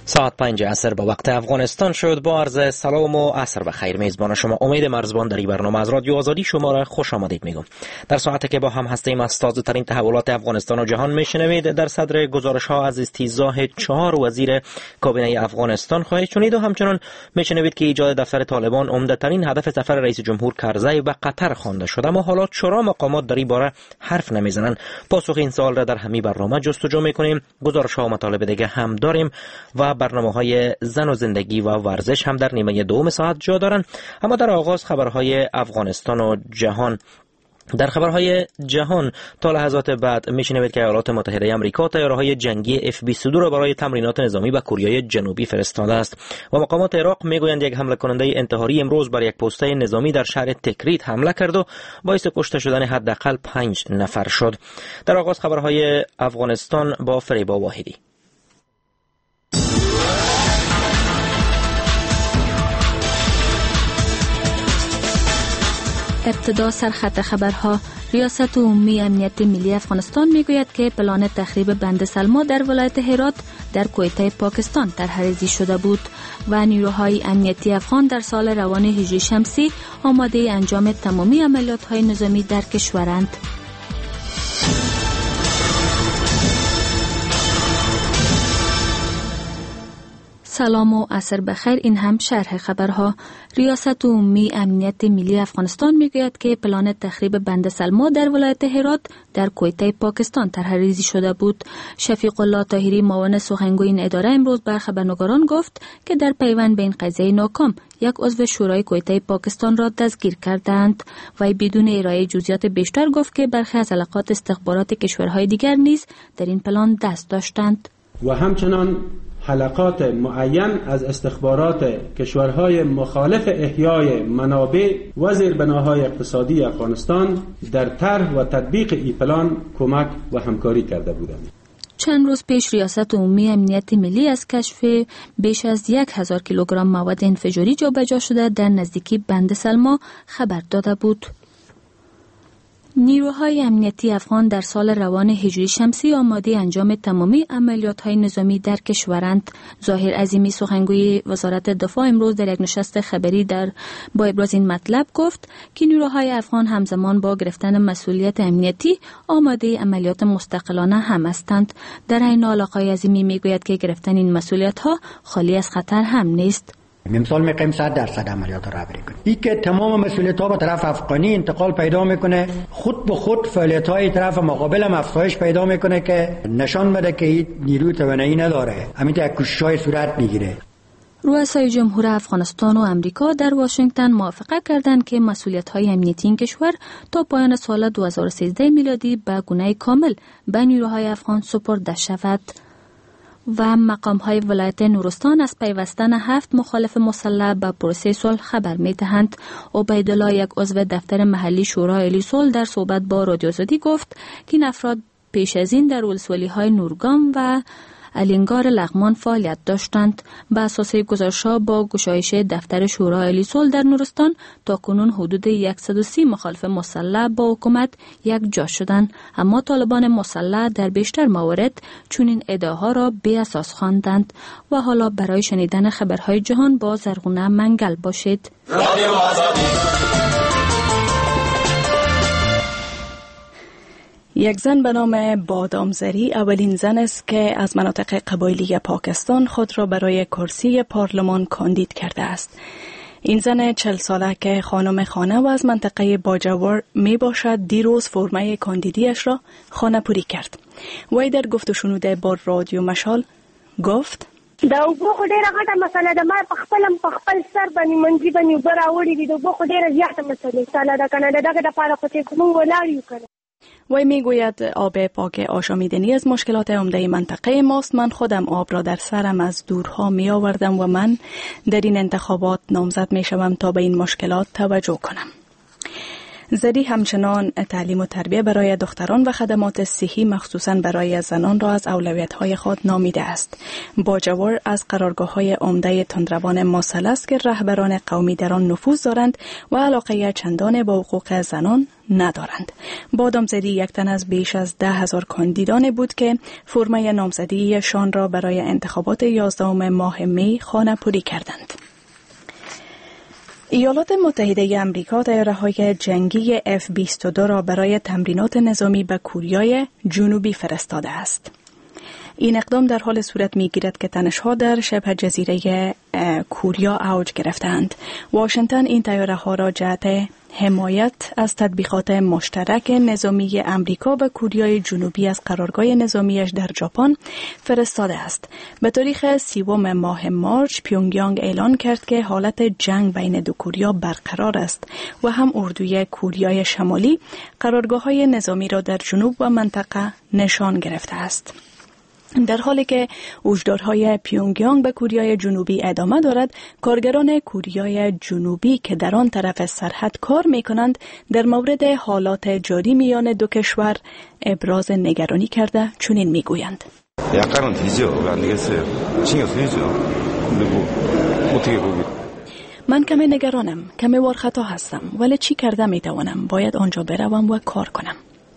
ساعت 5 عصر به وقت افغانستان شد. با عرض سلام و عصر بخیر، میزبان شما امید مرزبان در این برنامه از رادیو آزادی شما را خوش آمدید میگم. در ساعتی که با هم هستیم از تازه ترین تحولات افغانستان و جهان میشنوید. در صدر گزارش ها از استیضاح 4 وزیر کابینه افغانستان خواهید شنید و همچنان میشنوید که ایجاد دفتر طالبان عمده ترین هدف سفر رئیس جمهور کرزی به قطر خوانده شد، اما حالا چرا مقامات در این باره حرف نمیزنند؟ پاسخ این سوال را در همین برنامه جستجو میکنیم. گزارش ها و مطالب دیگه هم داریم و برنامه‌های زن و زندگی و ورزش هم در نیمه دوم ساعت جا دارند. اما در آغاز خبرهای افغانستان و جهان. در خبرهای جهان تا لحظات بعد میشنوید که ایالات متحده آمریکا طیاره‌های جنگی F-22 را برای تمرینات نظامی به کوریای جنوبی فرستاده است و مقامات عراق میگویند یک حمله کننده انتحاری امروز بر یک پسته نظامی در شهر تکریت حمله کرد و باعث کشته شدن حداقل 5 نفر شد. در آغاز خبرهای افغانستان با فریبا واحدی. ابتدا سرخط خبرها. ریاست عمومی امنیت ملی افغانستان میگوید که پلان تخریب بند سلما در ولایت هرات در کویته پاکستان طرح‌ریزی شده بود و نیروهای امنیتی افغان در سال روان هجری شمسی آماده انجام تمامی عملیات‌های نظامی در کشورند. سلام و عصر بخیر. این هم شرح خبرها. ریاست عمومی امنیت ملی افغانستان میگوید که پلان تخریب بند سلما در ولایت هرات در کویته پاکستان طرح‌ریزی شده بود. شفیق الله طاهری معاون سخنگوی این اداره امروز به خبرنگاران گفت که در پیوند به این قضیه ناکام یک عضو شورای کویته پاکستان را دستگیر کردند و بدون ارائه جزئیات بیشتر گفت که برخی از علاقات استخبارات کشورهای دیگر نیز در این پلان دست داشتند و همچنان حلقات معین از استخبارات کشورهای مخالف احیای منابع و زیربناهای اقتصادی افغانستان در طرح و تطبیق این پلان کمک و همکاری کرده بودند. چند روز پیش ریاست عمومی امنیت ملی از کشف بیش از 1000 کیلوگرم مواد انفجاری جابجا شده در نزدیکی بند سلما خبر داده بود. نیروهای امنیتی افغان در سال روان هجری شمسی آماده انجام تمامی عملیات‌های نظامی در کشورند. ظاهر عظیمی سخنگوی وزارت دفاع امروز در یک نشست خبری با ابراز این مطلب گفت که نیروهای افغان همزمان با گرفتن مسئولیت امنیتی آماده عملیات مستقلانه هم هستند. در این حال آقای عظیمی میگوید که گرفتن این مسئولیت‌ها خالی از خطر هم نیست. امسال می‌خوایم 100% عملیات را رهبری کنیم. این که تمام مسئولیت‌ها به طرف افغانی انتقال پیدا میکنه، خود به خود فعالیت‌های طرف مقابل هم افزایش پیدا میکنه که نشان بده که این نیروی توانایی نداره. همین یک کوشش‌های صورت میگیره. رؤسای جمهور افغانستان و امریکا در واشنگتن موافقت کردند که مسئولیت‌های امنیتی این کشور تا پایان سال 2013 میلادی به گونه کامل به نیروهای افغان سپرده شود. و مقام‌های ولایت نورستان از پیوستن 7 مخالف مسلح به پروسه صلح خبر می‌دهند. عبیدالله، یک عضو دفتر محلی شورای عالی صلح، در صحبت با رادیو آزادی گفت که این افراد پیش از این در ولسوالی‌های نورگام و الینگار لغمان فعالیت داشتند. به اساس گزارش‌ها با گشایش دفتر شورای عالی صلح در نورستان تاکنون حدود 130 مخالف مسلح با حکومت یک جا شدند، اما طالبان مسلح در بیشتر موارد چنین ادعاها را بی اساس خواندند. و حالا برای شنیدن خبرهای جهان با زرغونه منگل باشید. یک زن به نام بادامزری اولین زن است که از مناطق قبایلی پاکستان خود را برای کرسی پارلمان کاندید کرده است. این زن 40 ساله که خانم خانه و از منطقه باجوار می باشد دیروز فرمه کاندیدیش را خانه پوری کرد. وی در گفت و شنوده با رادیو مشال گفت: دا اوبو خو ډیره غټه مسله ده. ما په خپل سر باندې منځي باندې اوبه راوړي دي. د اوبو خو ډیره زیاته مسله ده کنه. د دغه دپاره خو چې موږ ولاړ یو کنه. وی میگوید آب پاک آشامیدنی از مشکلات عمده منطقه ماست. من خودم آب را در سرم از دورها می آوردم و من در این انتخابات نامزد می شوم تا به این مشکلات توجه کنم. زری همچنان تعلیم و تربیت برای دختران و خدمات صحی مخصوصاً برای زنان را از اولویت‌های خود نامیده است. باجوار از قرارگاه‌های عمده تندروان مسئول است که رهبران قومی در آن نفوذ دارند و علاقه چندان با حقوق زنان ندارند. بادامزری یک تن از بیش از 10,000 کاندیدان بود که فرمای نامزدیشان را برای انتخابات 11 ماه می خانه‌پوری کردند. ایالات متحده آمریکا طیاره‌های جنگی F-22 را برای تمرینات نظامی به کوریای جنوبی فرستاده است. این اقدام در حال صورت می‌گیرد که تنش‌ها در شبه جزیره کوریا اوج گرفتند. واشنگتن این طیاره‌ها را جهت حمایت از تطبیقات مشترک نظامی آمریکا و کوریای جنوبی از قرارگاه نظامیش در ژاپن فرستاده است. به تاریخ 30 ماه مارچ پیونگیانگ اعلان کرد که حالت جنگ بین دو کوریا برقرار است و هم اردوی کوریای شمالی قرارگاه‌های نظامی را در جنوب و منطقه نشان گرفته است. در حالی که هشدارهای پیونگیانگ به کوریای جنوبی ادامه دارد، کارگران کوریای جنوبی که در آن طرف سرحد کار می‌کنند در مورد حالات جاری میان دو کشور ابراز نگرانی کرده چنین می‌گویند. من کمی نگرانم، کمی وارخطا هستم، ولی چی کرده می‌توانم؟ باید آنجا بروم و کار کنم.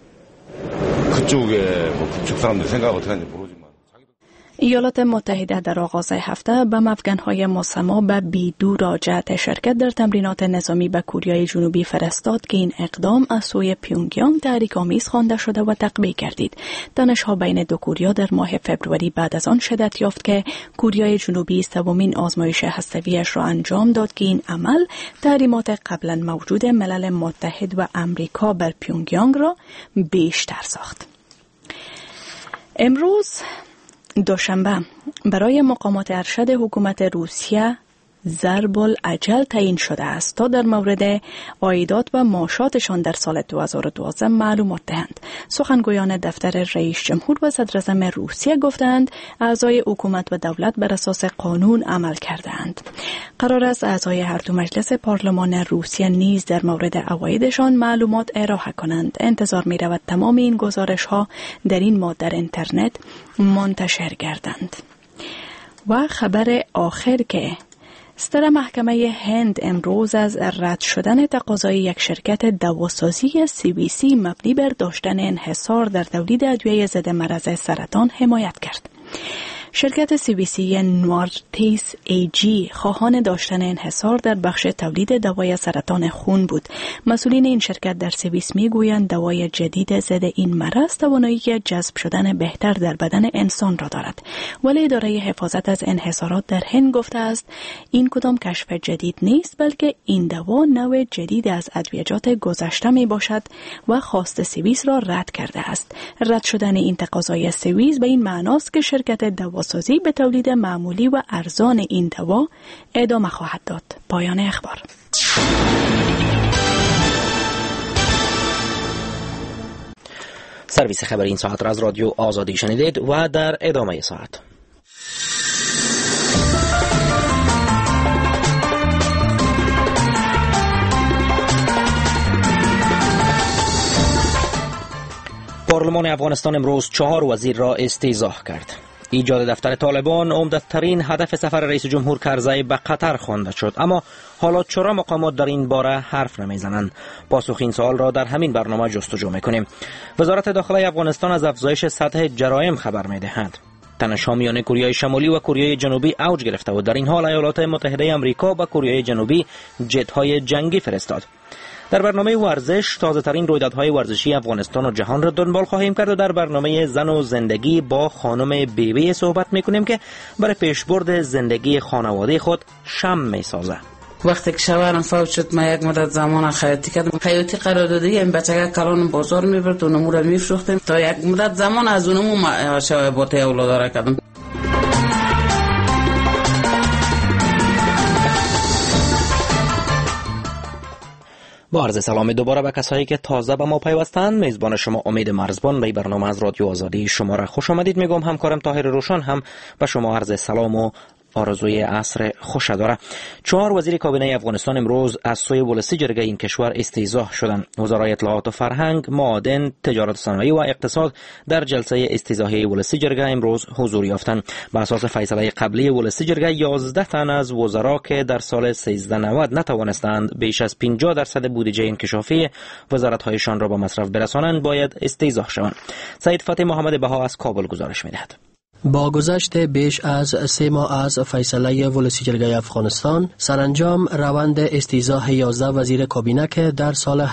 ایالات متحده در آغاز هفته به افغان‌های مسما به بیدو را جهت شرکت در تمرینات نظامی به کوریای جنوبی فرستاد که این اقدام از سوی پیونگیانگ تحریک‌آمیز خوانده شده و تقبیح گردید. تنش‌ها بین دو کوریا در ماه فبروری بعد از آن شدت یافت که کوریای جنوبی سومین آزمایش هسته‌ایش را انجام داد که این عمل تحریمات قبلا موجود ملل متحد و آمریکا بر پیونگیانگ را بیشتر ساخت. امروز دوشنبه برای مقامات ارشد حکومت روسیه ضرب الاجل تعیین شده است تا در مورد عایدات و معاشاتشان در سال 2012 معلومات دهند. سخنگویان دفتر رئیس جمهور و صدر اعظم روسیه گفتند اعضای حکومت و دولت بر اساس قانون عمل کردند. قرار است اعضای هر دو مجلس پارلمان روسیه نیز در مورد عوایدشان معلومات ارائه کنند. انتظار می رود تمام این گزارش ها در این ماه در اینترنت منتشر گردند. و خبر آخر که ستر محکمه هند امروز از رد شدن تقاضای یک شرکت دواسازی CVC مبنی بر داشتن انحصار در تولید ادویه ضد مرض سرطان حمایت کرد. شرکت CVC نوارتیس AG خواهان داشتن انحصار در بخش تولید دوای سرطان خون بود. مسئولین این شرکت در سوئیس میگویند دوای جدید ضد این مرض توانایی جذب شدن بهتر در بدن انسان را دارد. ولی اداره حفاظت از انحصارات در هند گفته است این کدام کشف جدید نیست بلکه این دوا نوع جدید از ادویجات گذشته می باشد و خواست سوئیس را رد کرده است. رد شدن این تقاضای سوئیس به این معناست که شرکت دواسازی به تولید معمولی و ارزان این دوا ادامه خواهد داد. پایان اخبار. سرویس خبر این ساعت را از رادیو آزادی شنیدید و در ادامه ساعت پارلمان افغانستان امروز 4 وزیر را استیضاح کرد. ایجاد دفتر طالبان عمده‌ترین هدف سفر رئیس جمهور کرزی به قطر خوانده شد، اما حالا چرا مقامات در این باره حرف نمیزنند؟ پاسخ این سوال را در همین برنامه جستجو میکنیم. وزارت داخلی افغانستان از افزایش سطح جرایم خبر میدهد. تنش‌ها میان کوریای شمالی و کوریای جنوبی اوج گرفته و در این حال ایالات متحده آمریکا به کوریای جنوبی جت‌های جنگی فرستاد. در برنامه ورزش تازه‌ترین رویدادهای ورزشی افغانستان و جهان را دنبال خواهیم کرد و در برنامه زن و زندگی با خانم بیبی صحبت می‌کنیم که برای پیشبرد زندگی خانواده خود شمع می‌سازد. وقتی که شوهرم فوت شد من یک مدت زمان خیاطی کردم. خیاطی قراردادی این بچگاه کلان بازار میبرد و نمو را میفروختیم تا یک مدت زمان از اونمو شبابات اولاد را کردم. با عرض سلام دوباره به کسایی که تازه به ما پیوستند، میزبان شما امید مرزبان به برنامه از رادیو آزادی شما را خوش آمدید میگم. همکارم طاهر روشن هم به شما عرض سلام و آرزوی عصر خوش داره. 4 وزیر کابینه افغانستان امروز از سوی ولسی جرگه این کشور استیضاح شدند. وزرای اطلاعات و فرهنگ، معادن، تجارت صنایع و اقتصاد در جلسه استیضاحی ولسی جرگه امروز حضور یافتند. بر اساس فیصله قبلی ولسی جرگه 11 تن از وزرا که در سال 1390 نتوانستند بیش از 50% بودجه انکشافی وزارت‌هایشان را به مصرف برسانند باید استیضاح شوند. سید فتح محمد بها از کابل گزارش می‌دهد. با گذشت بیش از 3 ماه از فیصله ولسی جرگه افغانستان، سرانجام روند استیضاح 11 وزیر کابینه که در سال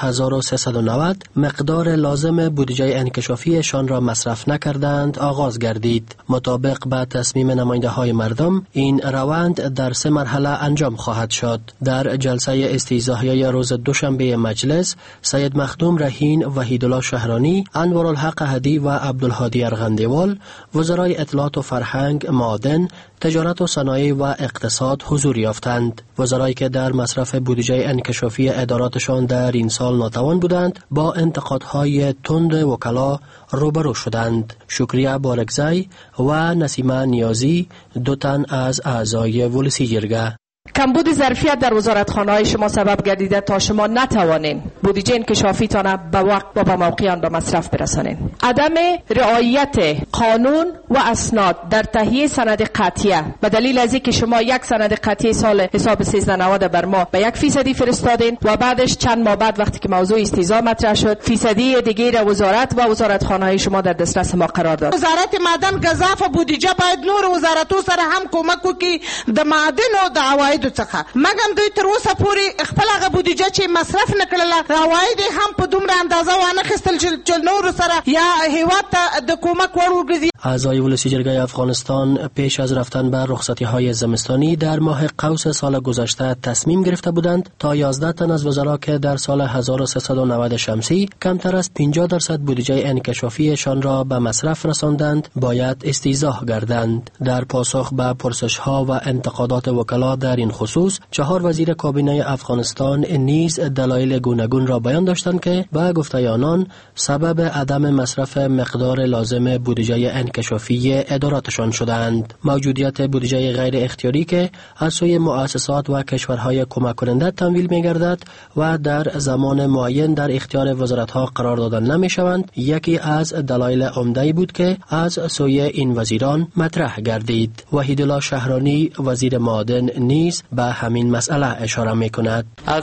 1390 مقدار لازم بودجه انکشافیشان را مصرف نکردند آغاز گردید. مطابق با تصمیم نماینده های مردم، این روند در 3 مرحله انجام خواهد شد. در جلسه استیضاحی روز دوشنبه مجلس، سید مخدوم رهین، وحیدالله شهرانی، انوارالحق هدی و عبدالهادی ارغندیوال، وزرای اطلاعات و فرهنگ، معادن، تجارت و صنایع و اقتصاد حضور یافتند. وزرایی که در مصرف بودجه انکشافی اداراتشان در این سال ناتوان بودند، با انتقادهای تند وکلا روبرو شدند. شکریه بارکزی و نسیمه نیازی، 2 تن از اعضای ولسی جرگه. کمبود ظرفیت در وزارتخانه‌های شما سبب گردیده تا شما نتوانین بودجه انکشافیتان به وقت و به موقع آن به مصرف برسانین. عدم رعایت قانون و اسناد در تهیه سند قطعیه به دلیل از اینکه شما یک سند قطعی سال حساب 1390 بر ما به 1% فرستادین و بعدش چند ماه بعد وقتی که موضوع استیضاح مطرح شد فیصدی دیگه وزارت و وزارتخانه‌های شما در دسترس ما قرار داد. وزارت معدن گزاف بودجه باید نور وزارتو سره هم کمک وکړي د معدن او د عواید څخه مګم دوی تر اوسه پورې خپل هغه بودجه چې مصرف نکړله عواید هم په دومره اندازه وانه خستل چې نور سره یا هیواد ته د کومک وړ وګرځي. اعضای ولسی جرگه افغانستان پیش از رفتن به رخصتی‌های زمستانی در ماه قوس سال گذشته تصمیم گرفته بودند تا 11 تن از وزرا که در سال 1390 شمسی کمتر از 50% بودجه انکشافیشان را به مصرف رساندند باید استیضاح گردند. در پاسخ به پرسش‌ها و انتقادات وکلا در این خصوص 4 وزیر کابینه افغانستان نیز دلایل گوناگون را بیان داشتند که به گفته آنان سبب عدم مصرف مقدار لازم بودجه انکشافی اداراتشان شدند. موجودیت بودجه غیر اختیاری که از سوی مؤسسات و کشورهای کمک کننده تمویل می‌گردد و در زمان معین در اختیار وزارت‌ها قرار داده نمی‌شوند یکی از دلایل عمده بود که از سوی این وزیران مطرح گردید. وحیدالله شهرانی وزیر معادن نیز به همین مسئله اشاره می‌کند. از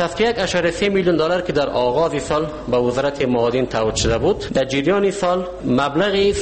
61.3 میلیون دلار که در آغاز سال به وزارت معادن توجه شده بود در جریان سال مبلغ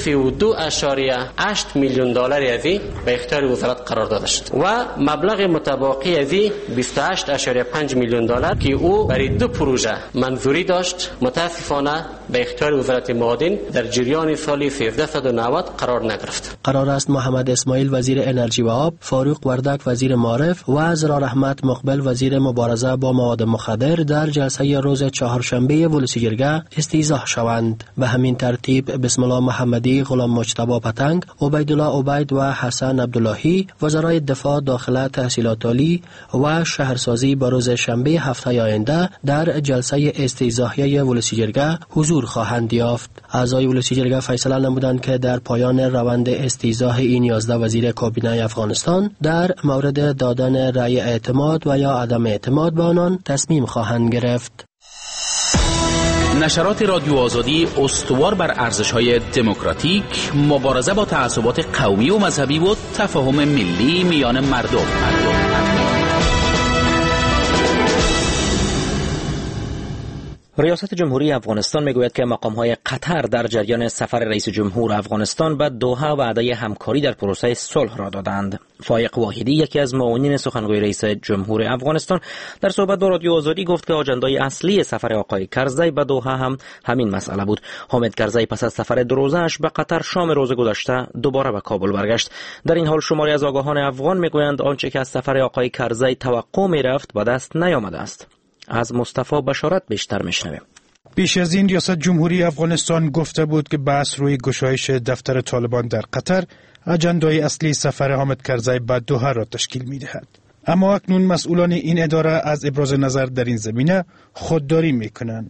32.8 میلیون دلار از به اختیار وزارت قرار داده شد و مبلغ متباقی از 28.5 میلیون دلار که او برای 2 پروژه منظوری داشت متاسفانه به اختیار وزارت معادن در جریان سال 1390 قرار نگرفت. قرار است محمد اسماعیل وزیر انرژی و آب، فاروق وردک وزیر معارف و زرار احمد مقبل وزیر مبارزه با مواد مخدر در جلسه روز چهارشنبه ولسی جرگه استیضاح شوند. به همین ترتیب بسم الله محمدی، غلام مجتبی پتنگ، عبیدالله عبید و حسن عبداللهی وزرای دفاع، داخله، تحصیلات عالی و شهرسازی به روز شنبه هفته آینده در جلسه استیضاحیه ولسی جرگه حضور خواهند یافت. اعضای ولسی جرگه فیصله نمودند که در پایان روند استیضاح این 11 وزیر کابینه افغانستان در مورد دادن رأی اعتماد و یا عدم اعتماد به آنان تصمیم خواهند گرفت. نشرات رادیو آزادی استوار بر ارزش‌های دموکراتیک، مبارزه با تعصبات قومی و مذهبی و تفاهم ملی میان مردم. ریاست جمهوری افغانستان میگوید که مقام‌های قطر در جریان سفر رئیس جمهور افغانستان به دوحه وعده همکاری در پروسه صلح را دادند. فایق واحدی یکی از معاونین سخنگوی رئیس جمهور افغانستان در صحبت با رادیو آزادی گفت که آجندای اصلی سفر آقای کرزی به دوحه هم همین مسئله بود. حامد کرزی پس از سفر 2 روزه‌اش به قطر شام روز گذشته دوباره به کابل برگشت. در این حال شماری از آگاهان افغان میگویند آنچه که از سفر آقای کرزی توقع میرفت به دست نیامده است. از مصطفی بشارت بیشتر میشنویم. پیش از این ریاست جمهوری افغانستان گفته بود که بحث روی گشایش دفتر طالبان در قطر اجندای اصلی سفر حامد کرزی به دوحه را تشکیل می‌دهد. اما اکنون مسئولان این اداره از ابراز نظر در این زمینه خودداری می‌کنند.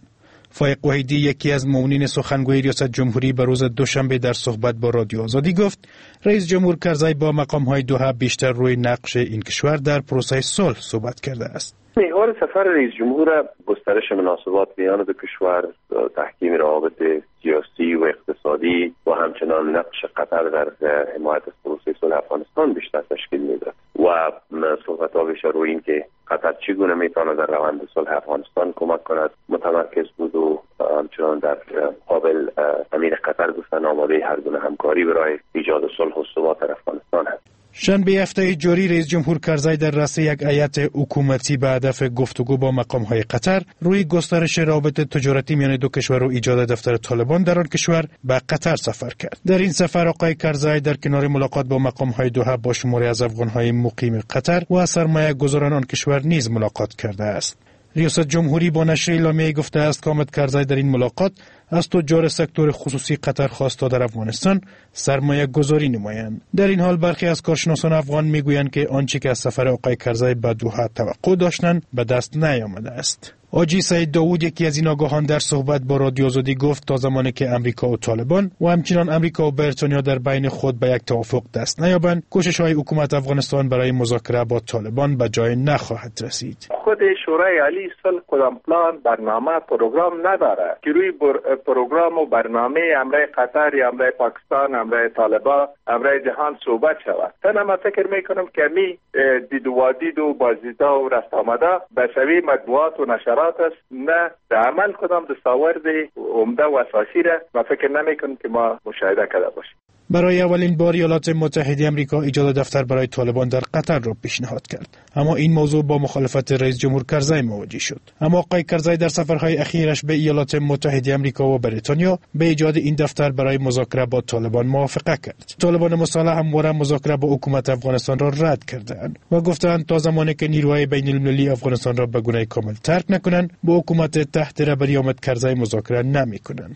فایق وحیدی یکی از معاونین سخنگوی ریاست جمهوری به روز دوشنبه در صحبت با رادیو آزادی گفت رئیس جمهور کرزی با مقام‌های دوحه بیشتر روی نقش این کشور در پروسه صلح صحبت کرده است. محور سفر رئیس جمهور گسترش مناسبات میان دو کشور، تحکیم روابط سیاسی و اقتصادی و همچنان نقش قطر در حمایت از پروسه صلح افغانستان بیشتر تشکیل میده و صحبت‌ها بیشتر روی این که قطر چگونه میتواند در روند صلح افغانستان کمک کند متمرکز بود و همچنان در قابل امیر قطر گفتن آماده هر گونه همکاری برای ایجاد صلح و ثبات در افغانستان است. شنبه هفته جاری رئیس جمهور کرزی در رأس یک هیئت حکومتی به هدف گفتگو با مقام‌های قطر روی گسترش روابط تجارتی میان دو کشور و ایجاد دفتر طالبان در آن کشور به قطر سفر کرد. در این سفر آقای کرزی در کنار ملاقات با مقام‌های دوحه با شماری از افغان‌های مقیم قطر و سرمایه‌گذاران آن کشور نیز ملاقات کرده است. ریاست جمهوری با نشر اعلامیه‌ای گفته است که حامد کرزی در این ملاقات از تجار سکتور خصوصی قطر خواست تا در افغانستان سرمایه گذاری نمایند. در این حال برخی از کارشناسان افغان میگویند که آنچه که از سفر آقای کرزی به دوحه توقع داشتند به دست نیامده است. حاجی سعید داوود یکی از این آگاهان در صحبت با رادیو آزادی گفت تا زمانی که امریکا و طالبان و همچنین امریکا و بریتانیا در بین خود به یک توافق دست نیابند، کوشش‌های حکومت افغانستان برای مذاکره با طالبان به جای نخواهد رسید. خود شورای عالی صلح کدام پلان برنامه پروگرام نداره که روی پروگرام و برنامه امرای قطر یا امرای پاکستان، امرای طالبان، امرای جهان صحبت شود. من فکر میکنم که می دیدوادید و بازدیدا و رست آمده به شوی مطبوعات و نشرات است، نه در عمل کدام دستاورد عمده و اساسی را ما فکر نمیکنم که ما مشاهده کرده باشیم. برای اولین بار ایالات متحده آمریکا ایجاد دفتر برای طالبان در قطر را پیشنهاد کرد، اما این موضوع با مخالفت رئیس جمهور کرزی مواجه شد. اما آقای کرزی در سفرهای اخیرش به ایالات متحده آمریکا و بریتانیا به ایجاد این دفتر برای مذاکره با طالبان موافقه کرد. طالبان مسلح همواره مذاکره با حکومت افغانستان را رد کردند و گفتند تا زمانی که نیروهای بین المللی افغانستان را به گونه کامل ترک نکنند با حکومت تحت رهبری حامد کرزی مذاکره نمی‌کنند.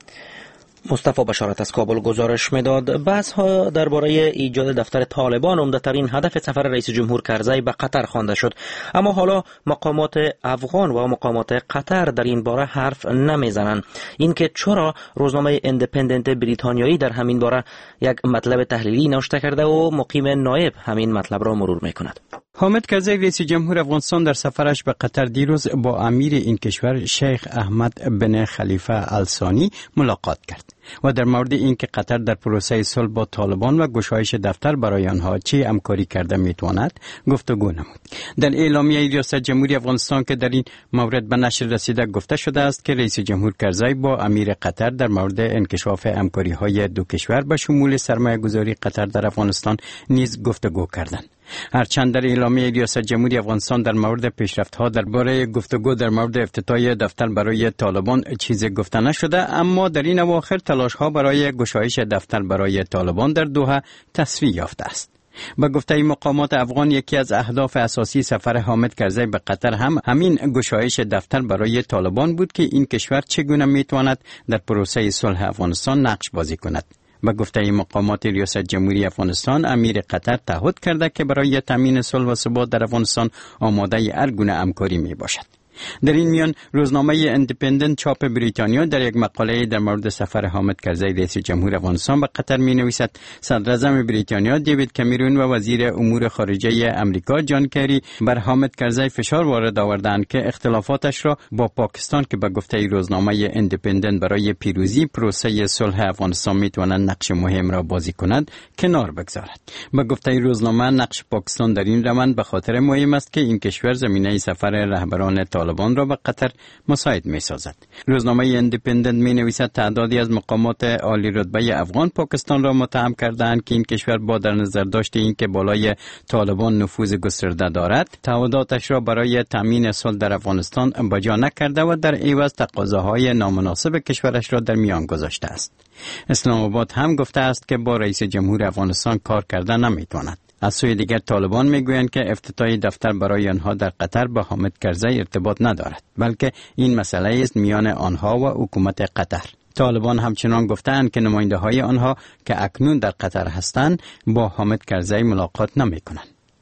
مصطفی بشارت از کابل گزارش میداد. بحث‌ها درباره ایجاد دفتر طالبان عمده‌ترین هدف سفر رئیس جمهور کرزی به قطر خوانده شد، اما حالا مقامات افغان و مقامات قطر در این باره حرف نمیزنند. اینکه چرا روزنامه ایندیپندنت بریتانیایی در همین باره یک مطلب تحلیلی نوشته کرده و مقیم نایب همین مطلب را مرور میکند. حامد کرزی رئیس جمهور افغانستان در سفرش به قطر دیروز با امیر این کشور شیخ احمد بن خلیفه الثانی ملاقات کرد و در مورد اینکه قطر در پروسه صلح با طالبان و گشایش دفتر برای آنها چه همکاری کرده میتواند گفتگو نمود. در اعلامیه ریاست جمهوری افغانستان که در این مورد به نشر رسیده گفته شده است که رئیس جمهور کرزی با امیر قطر در مورد انکشاف همکاری‌های دو کشور به شمول سرمایه‌گذاری قطر در افغانستان نیز گفتگو کردند. هرچند در اعلامیه ریاست جمهوری افغانستان در مورد پیشرفت‌ها درباره گفتگو در مورد افتتاح دفتر برای طالبان چیزی گفته نشده، اما در این اواخر تلاش‌ها برای گشایش دفتر برای طالبان در دوحه تسریع یافته است. به گفته مقامات افغان یکی از اهداف اساسی سفر حامد کرزی به قطر هم همین گشایش دفتر برای طالبان بود که این کشور چگونه میتواند در پروسه صلح افغانستان نقش بازی کند. به گفته مقامات ریاست جمهوری افغانستان، امیر قطر تعهد کرده که برای تامین صلح و ثبات در افغانستان آماده هر گونه همکاری می باشد. در این میان روزنامه ایندیپندنت چاپ بریتانیا در یک مقاله در مورد سفر حامد کرزی رئیس جمهور افغانستان به قطر می نویسد صدر اعظم بریتانیا دیوید کامرون و وزیر امور خارجه امریکا جان کری بر حامد کرزی فشار وارد آوردند که اختلافاتش را با پاکستان که به گفته روزنامه ایندیپندنت برای پیروزی پروسه صلح افغانستان می تواند نقش مهم را بازی کند کنار بگذارد. به گفته روزنامه نقش پاکستان در این روند به خاطر مهم است که این کشور زمینه سفر رهبران طالبان را به قطر مساعد می سازد. روزنامه ایندیپندنت می نویسد تعدادی از مقامات عالی رتبه افغان پاکستان را متهم کردند که این کشور با در نظر داشت اینکه بالای طالبان نفوذ گسترده دارد، تعهداتش را برای تامین صلح در افغانستان بجا نکرده و در عوض تقاضاهای نامناسب کشورش را در میان گذاشته است. اسلام آباد هم گفته است که با رئیس جمهور افغانستان کار کرده نمیتواند. از سوی دیگر طالبان میگویند که افتتاح دفتر برای آنها در قطر با حامد کرزی ارتباط ندارد، بلکه این مسئله است میان آنها و حکومت قطر. طالبان همچنان گفتند که نماینده های آنها که اکنون در قطر هستند با حامد کرزی ملاقات نمی کنند.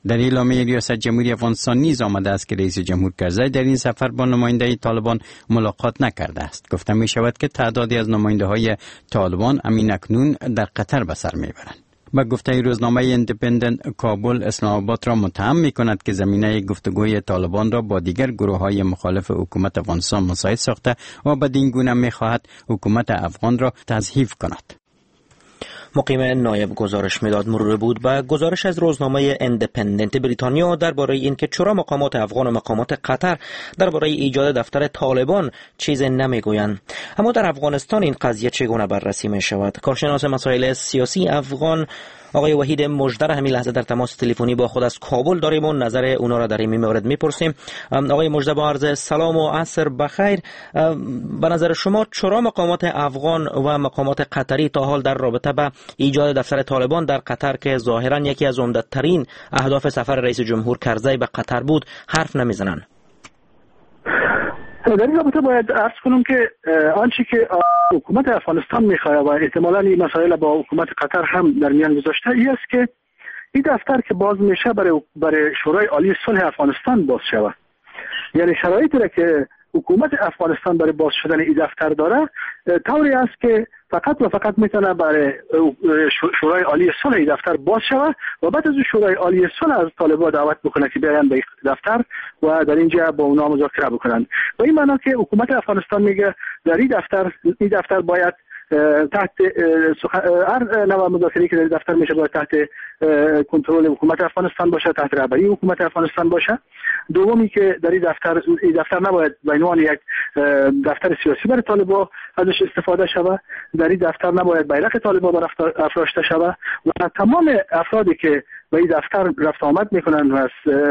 در اعلامیه ریاست جمهوری افغانستان نیز آمده است که رئیس جمهور کرزی در این سفر با نماینده طالبان ملاقات نکرده است. گفته می شود که تعدادی از نماینده های طالبان امین اکنون در قطر به سر می برند. با گفته روزنامه ایندیپندنت، کابل اسلام آباد را متهم می کند که زمینه گفتگوی طالبان را با دیگر گروه های مخالف حکومت افغانستان مساعد ساخته و بدین گونه می خواهد حکومت افغان را تضعیف کند. مقیم نایب گزارش میداد مرور بود به گزارش از روزنامه ایندیپندنت بریتانیا درباره اینکه چرا مقامات افغان و مقامات قطر درباره ایجاد دفتر طالبان چیز نمیگویند. اما در افغانستان این قضیه چگونه بررسی می شود؟ کارشناس مسائل سیاسی افغان آقای وحید مژده همین لحظه در تماس تلفنی با خود از کابل داریم و نظر اونا را در این مورد میپرسیم. آقای مژده، با عرض سلام و عصر بخیر. به نظر شما چرا مقامات افغان و مقامات قطری تا حال در رابطه با ایجاد دفتر طالبان در قطر که ظاهرا یکی از عمده‌ترین اهداف سفر رئیس جمهور کرزی به قطر بود حرف نمیزنند؟ در این رابطه باید عرض کنم که آنچه که حکومت افغانستان میخواهد و احتمالاً این مسائل با حکومت قطر هم در میان گذاشته ای است که این دفتر که باز میشه برای شورای عالی صلح افغانستان باز شود. یعنی شرایطی را که حکومت افغانستان برای باز شدن این دفتر داره طوری است که فقط و فقط میتونه برای شورای عالی صلح این دفتر باز شود و بعد از شورای عالی صلح از طالبان دعوت بکنه که بیاین به دفتر و در اینجا با اونا مذاکره بکنن. و این معنی که حکومت افغانستان میگه در این دفتر باید تحت هر نوع مذاکره که در دفتر میشه باید تحت کنترل حکومت افغانستان باشه، تحت رهبری حکومت افغانستان باشه. دومی که در این دفتر نباید به عنوان یک دفتر سیاسی برای طالبان ازش استفاده شود. در این دفتر نباید بیرق طالبان افراشته شود و تمام افرادی که به این دفتر رفت آمد میکنن و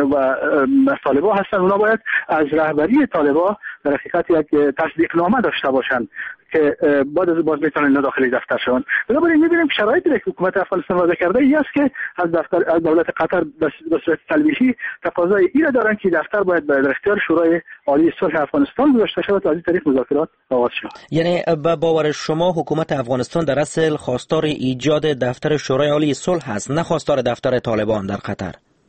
طالبان هستن اونا باید از رهبری طالبان در حقیقت یک تصدیق نامه داشته باشن که بعد از باز میتونن داخل دفتر شون. بنابراین میبینیم شرایطی که حکومت افغانستان وضع کرده ای است که از دولت قطر به صورت تلویحی تقاضای این دارن که دفتر باید در اختیار شورای عالی صلح افغانستان گذاشته شود تا از این طریق مذاکرات آغاز شود. یعنی به باور شما حکومت افغانستان در اصل خواستار ایجاد دفتر شورای عالی صلح است، نه خواستار دفتر طالبان در قطر؟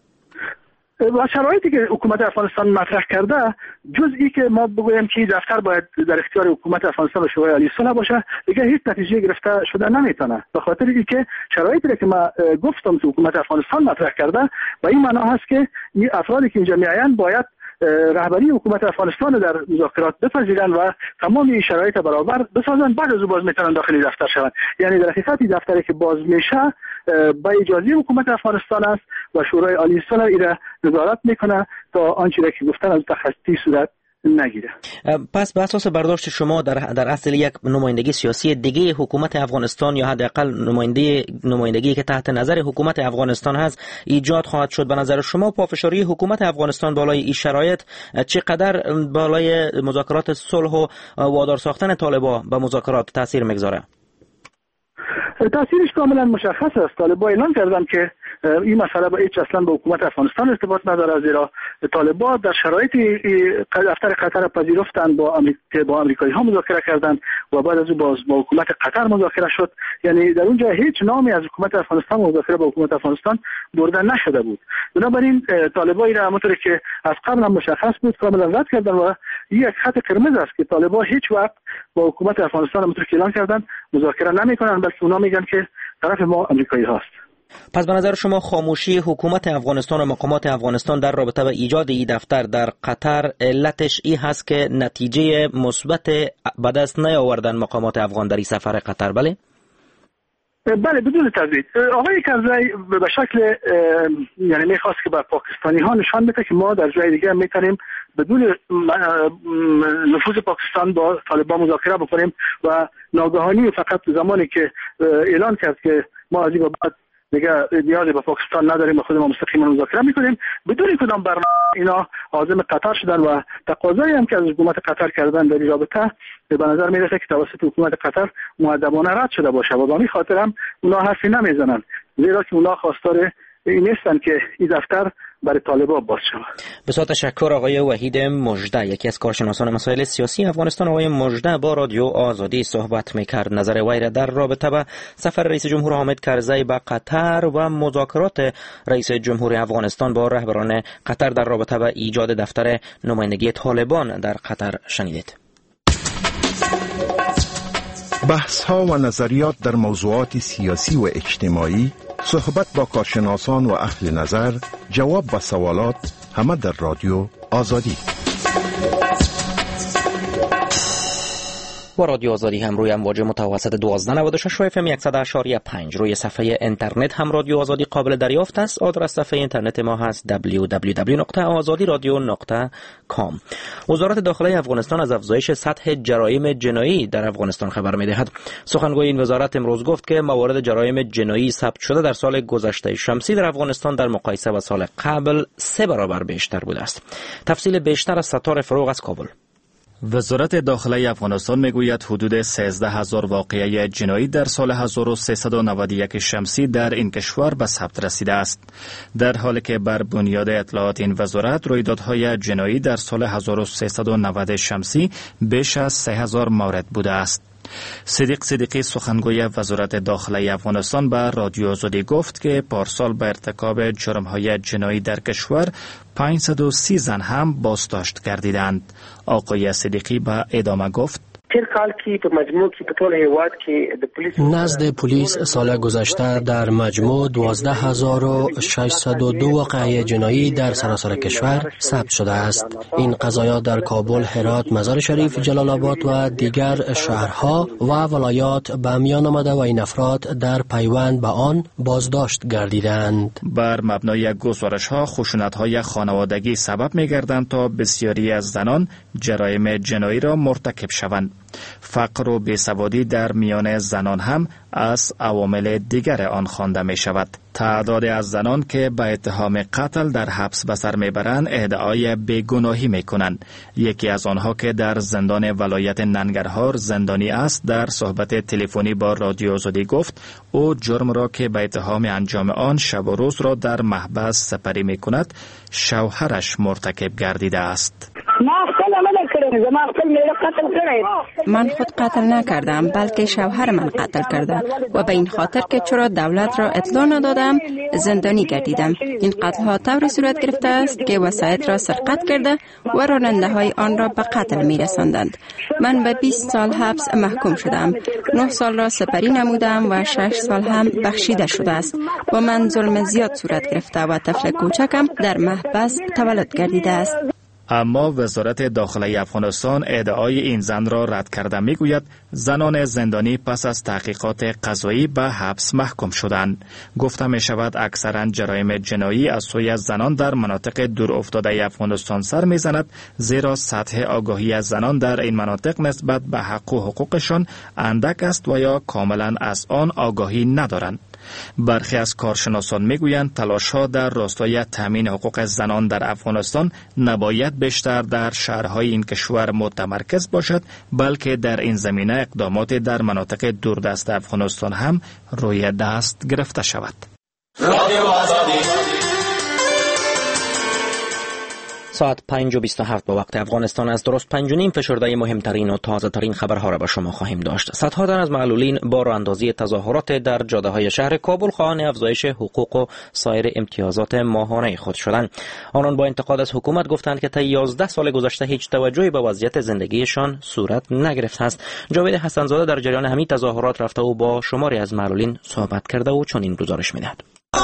و شرایطی که حکومت افغانستان مطرح کرده جزئی که ما بگویم که دفتر باید در اختیار حکومت افغانستان و شورای عالی صلح باشه دیگه هیچ نتیجه گرفته شده نمیتونه، به خاطر اینکه شرایطی که ما گفتم که حکومت افغانستان مطرح کرده و این معنا هست که این افرادی که اینجا میآیند باید رهبری حکومت افغانستان در مذاکرات بپذیرن و تمام این شرایط برابر بسازن، بعد از او باز میتونن داخل دفتر شوند. یعنی در حقیقت دفتری که باز میشه با اجازه حکومت افغانستان است و شورای عالی صلح ایره نظارت میکنه تا آنچه را که گفتن از تخطی صورت نگیره. پس به اساس برداشت شما در اصل یک نمایندگی سیاسی دیگه حکومت افغانستان یا حداقل نمایندگی که تحت نظر حکومت افغانستان هست ایجاد خواهد شد. به نظر شما پافشاری حکومت افغانستان بالای این شرایط چقدر بالای مذاکرات صلح و وادار ساختن طالبان به مذاکرات تاثیر میگذاره؟ تاثیرش کاملا مشخص است. طالبان اعلام کردن که این مسئله با هیچ اصلا با حکومت افغانستان ارتباط نداره، زیرا طالبان در شرایطی دفتر قطر پذیرفتن با امریکایی ها مذاکره کردند و بعد از او با حکومت قطر مذاکره شد. یعنی در اونجا هیچ نامی از حکومت افغانستان مذاکره با حکومت افغانستان برده نشده بود. بنابراین طالبان را همونطور که از قبل هم مشخص بود کاملا رد کردن و یک خط قرمز است که طالبان هیچ وقت با حکومت افغانستان همونطور که اعلان کردن مذاکره نمیکنن، بلکه اونا میگن که طرف ما امریکایی هاست. پس به نظر شما خاموشی حکومت افغانستان و مقامات افغانستان در رابطه با ایجاد این دفتر در قطر علتش این هست که نتیجه مثبت به دست نیاوردن مقامات افغان در این سفر قطر؟ بله؟ بله بدون تردید. آقای کرزی به شکل یعنی میخواست که به پاکستانی ها نشان بده که ما در جای دیگه میتونیم بدون نفوذ پاکستان با طالبان مذاکره بکنیم و ناگهانی فقط زمانی که اعلان کرد که ما از این بعد دیگه نیازی به پاکستان نداریم و خود ما مستقیما مذاکره میکنیم بدون کدام برنامه اینا عازم قطر شدن و تقاضایی هم که از حکومت قطر کردن در این رابطه به نظر میرسه که توسط حکومت قطر مؤدبانه رد شده باشه و به همین خاطر هم اونا حرفی نمیزنن، زیرا که اونا خواستار این نیستن که این دفتر برای طالبان باز شود. بسیار تشکر آقای وحید مژده، یکی از کارشناسان مسائل سیاسی افغانستان. آقای مژده با رادیو آزادی صحبت میکرد. نظر وی را در رابطه با سفر رئیس جمهور حامد کرزی به قطر و مذاکرات رئیس جمهور افغانستان با رهبران قطر در رابطه با ایجاد دفتر نمایندگی طالبان در قطر شنیدید. بحث ها و نظریات در موضوعات سیاسی و اجتماعی، صحبت با کارشناسان و اهل نظر، جواب به سوالات، همه در رادیو آزادی. با رادیو آزادی هم روی امواج متوسط 1296 و FM 100.5 روی صفحه اینترنت هم رادیو آزادی قابل دریافت است. آدرس صفحه اینترنت ما هست www.azadiradio.com. وزارت داخله افغانستان از افزایش سطح جرایم جنایی در افغانستان خبر می‌دهد. سخنگوی این وزارت امروز گفت که موارد جرایم جنایی ثبت شده در سال گذشته شمسی در افغانستان در مقایسه با سال قبل 3 برابر بیشتر بوده است. تفصیل بیشتر از ستار فروغ از کابل. وزارت داخله افغانستان میگوید حدود 13,000 واقعه جنایی در سال 1391 شمسی در این کشور به ثبت رسیده است، در حالی که بر بنیاد اطلاعات این وزارت رویدادهای جنایی در سال 1390 شمسی بیش از 3,000 مورد بوده است. صدیق صدیقی سخنگوی وزارت داخله افغانستان به رادیو آزادی گفت که پارسال به ارتکاب جرم‌های جنایی در کشور 530 زن هم بازداشت گردیدند. آقای صدیقی به ادامه گفت نزد پلیس سال گذشته در مجموع 12,602 واقعه جنایی در سراسر کشور ثبت شده است. این قضایا در کابل، هرات، مزار شریف، جلال آباد و دیگر شهرها و ولایات به میان آمده و این افراد در پیوند به آن بازداشت گردیدند. بر مبنای گزارش‌ها خشونت‌های خانوادگی سبب می‌گردند تا بسیاری از زنان جرایم جنایی را مرتکب شوند. فقر و بیسوادی در میان زنان هم از عوامل دیگر آن خوانده می شود. تعداد از زنان که به اتهام قتل در حبس به سر میبرند ادعای بیگناهی می کنند. یکی از آنها که در زندان ولایت ننگرهار زندانی است در صحبت تلفنی با رادیو آزادی گفت او جرم را که به اتهام انجام آن شب و روز را در محبس سپری می کند شوهرش مرتکب گردیده است. من خود قتل نکردم بلکه شوهر من قتل کرده و به این خاطر که چرا دولت را اطلاع ندادم زندانی گردیدم. این قتل ها طوری صورت گرفته است که وسایط را سرقت کرده و راننده های آن را به قتل می رساندند. من به 20 سال حبس محکوم شدم. 9 سال را سپری نمودم و 6 سال هم بخشیده شده است و من ظلم زیاد صورت گرفته و طفل کوچکم در محبس تولد گردیده است. اما وزارت داخله افغانستان ادعای این زن را رد کرده میگوید زنان زندانی پس از تحقیقات قضایی به حبس محکوم شدند. گفته می شود اکثرا جرایم جنایی از سوی زنان در مناطق دور افتاده افغانستان سر میزند، زیرا سطح آگاهی از زنان در این مناطق نسبت به حق و حقوقشان اندک است و یا کاملا از آن آگاهی ندارند. برخی از کارشناسان میگویند تلاش‌ها در راستای تامین حقوق زنان در افغانستان نباید بیشتر در شهرهای این کشور متمرکز باشد، بلکه در این زمینه اقدامات در مناطق دوردست افغانستان هم روی دست گرفته شود. رادیو آزادی ساعت 5:27 به وقت افغانستان است. درست 5:30 فشرده مهمترین و تازه ترین خبرها را به شما خواهیم داشت. صدها تن از معلولین با راهاندازی تظاهرات در جاده‌های شهر کابل خواهان افزایش حقوق و سایر امتیازات ماهانه خود شدند. آنان با انتقاد از حکومت گفتند که تا 11 سال گذشته هیچ توجهی به وضعیت زندگیشان صورت نگرفته است. جاوید حسن‌زاده در جریان همین تظاهرات رفته و با شماری از معلولین صحبت کرده و چنین گزارش می‌دهد.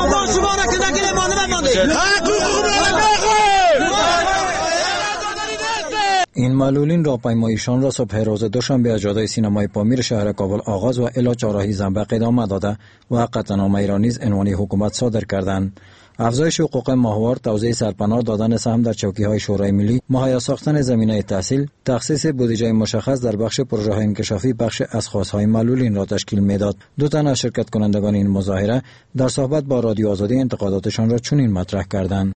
این معلولین راهپیماییشان را صبح روز دوشنبه از جاده سینمای پامیر شهر کابل آغاز و الی چهارراهی زنبق ادامه داده و قطعنامه را نیز عنوان حکومت صادر کردند. افزایش حقوق ماهوار، توزیع سرپناه، دادن سهم در چوکی‌های شورای ملی، مهیا ساختن زمینه تحصیل، تخصیص بودجه مشخص در بخش پروژه‌های انکشافی بخش از خواست‌های معلولین را تشکیل می‌داد. دو تن از شرکت کنندگان این مظاهره در صحبت با رادیو آزادی انتقاداتشان را چنین مطرح کردند.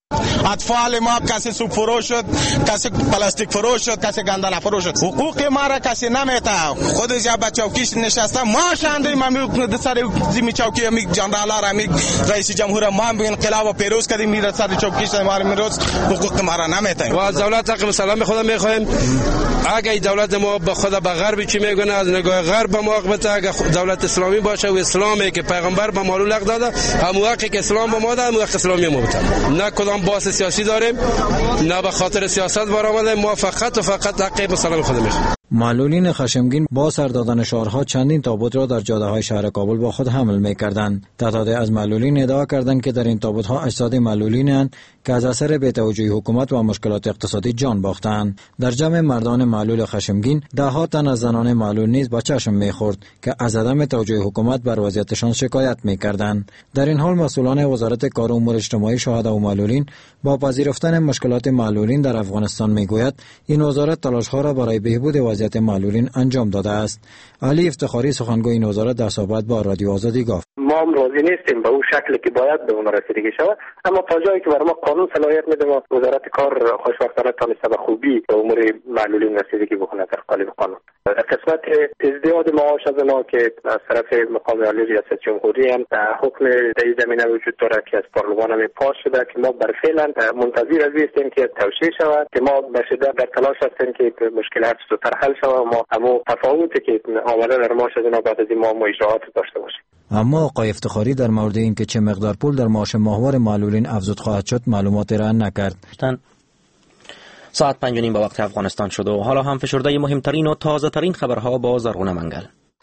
اطفال ما کسی سوپ فروش شد، کسی پلاستیک فروش شد، کسی گندم فروش شد. حقوق ما را کسی نمیته. خودش یا چوکیش نشسته ما شاندیم ما سر زمین چوکی می جنرالا را می رئیس جمهور ما به انقلاب پیروز کردیم می سر چوکیش ما رو میروز حقوق ما را نمیته. و از دولت حق سلام خدا میخوایم اگه دولت ما به خدا به غرب چی میگونه از نگاه غرب مواقبت اگه دولت اسلامی باشه و اسلامی که پیغمبر به ما لغ داده هم وقتی که اسلام به ما داد هم وقت اسلامی ما بده. نه کدام باس سیاسی داریم نه به خاطر سیاست برآمده، ما فقط و فقط حق سلام خدا میخوایم. معلولین خشمگین با سر دادن شعارها چندین تابوت را در جاده‌های شهر کابل با خود حمل می‌کردند. تعدادی از معلولین ادعا کردند که در این تابوت‌ها اجساد معلولین‌اند که از اثر بی‌توجهی حکومت و مشکلات اقتصادی جان باختند. در جمع مردان معلول خشمگین ده‌ها تن از زنان معلول نیز به چشم می‌خورد که از عدم توجه حکومت بر وضعیتشان شکایت می‌کردند. در این حال مسئولان وزارت کار و امور اجتماعی شهدا و معلولین با پذیرفتن مشکلات معلولین در افغانستان می‌گوید این وزارت تلاش‌ها را برای بهبود وضعیت معلولین انجام داده است. علی افتخاری سخنگوی این وزارت در صحبت با رادیو آزادی گفت: ما هم راضی نیستیم به اون شکلی که باید به اون رسیدگی شود، اما تا جایی که برای ما قانون صلاحیت میده ما وزارت کار خوشبختانه تانسته به خوبی به امور معلولین رسیدگی بکنه در قالب قانون. قسمت ازدیاد معاش از ما که از طرف مقام عالی ریاست جمهوری هم حکم در زمینه وجود داره که از پارلمان هم پاس شده که ما بر فعلا منتظر هستیم که توشیح شود که ما به شدت در تلاش هستیم که مشکلات زودتر حل شود و ما همو تفاوتی که آمده در معاش از بعد از این ما اجراءات داشته باشیم. اما آقای افتخاری در مورد اینکه چه مقدار پول در معاش ماهوار معلولین افزود خواهد شد معلوماتی را نکرد. ساعت 5:30 به وقت افغانستان شد و حالا هم فشرده مهمترین و تازه ترین خبرها با زرغون منگل.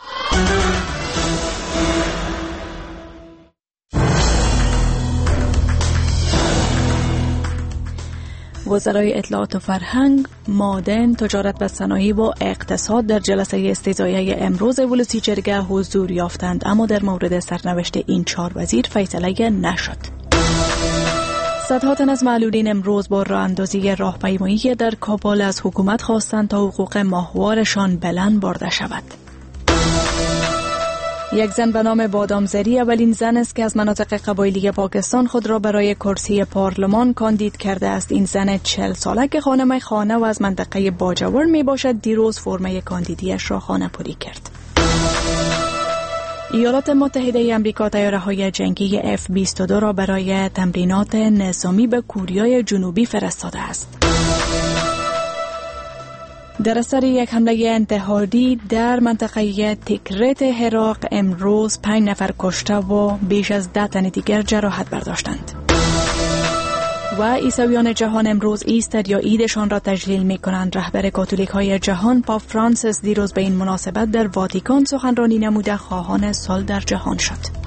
وزرای اطلاعات و فرهنگ، معدن، تجارت و صنایع و اقتصاد در جلسه استیضاحیه امروز ولسی جرگه حضور یافتند، اما در مورد سرنوشت این 4 وزیر فیصله نشد. صدها تن از معلولین امروز با راه اندازی راهپیمایی در کابل از حکومت خواستند تا حقوق ماهوارشان بلند برده شود. یک زن به نام بادامزری اولین زن است که از مناطق قبایلی پاکستان خود را برای کرسی پارلمان کاندید کرده است. این زن 40 ساله که خانه و از منطقه باجوور می باشد دیروز فرمه کاندیدیش را خانه‌پری کرد. ایالات متحده آمریکا طیاره‌های جنگی F-22 را برای تمرینات نظامی به کوریای جنوبی فرستاده است. در اثر یک حمله انتحاری در منطقه تکریت عراق امروز 5 نفر کشته و بیش از 10 تن دیگر جراحت برداشتند. و عیسویان جهان امروز ایستر یا عیدشان را تجلیل می کنند. رهبر کاتولیک های جهان پاپ فرانسیس دیروز به این مناسبت در واتیکان سخنرانی نموده خواهان سال در جهان شد.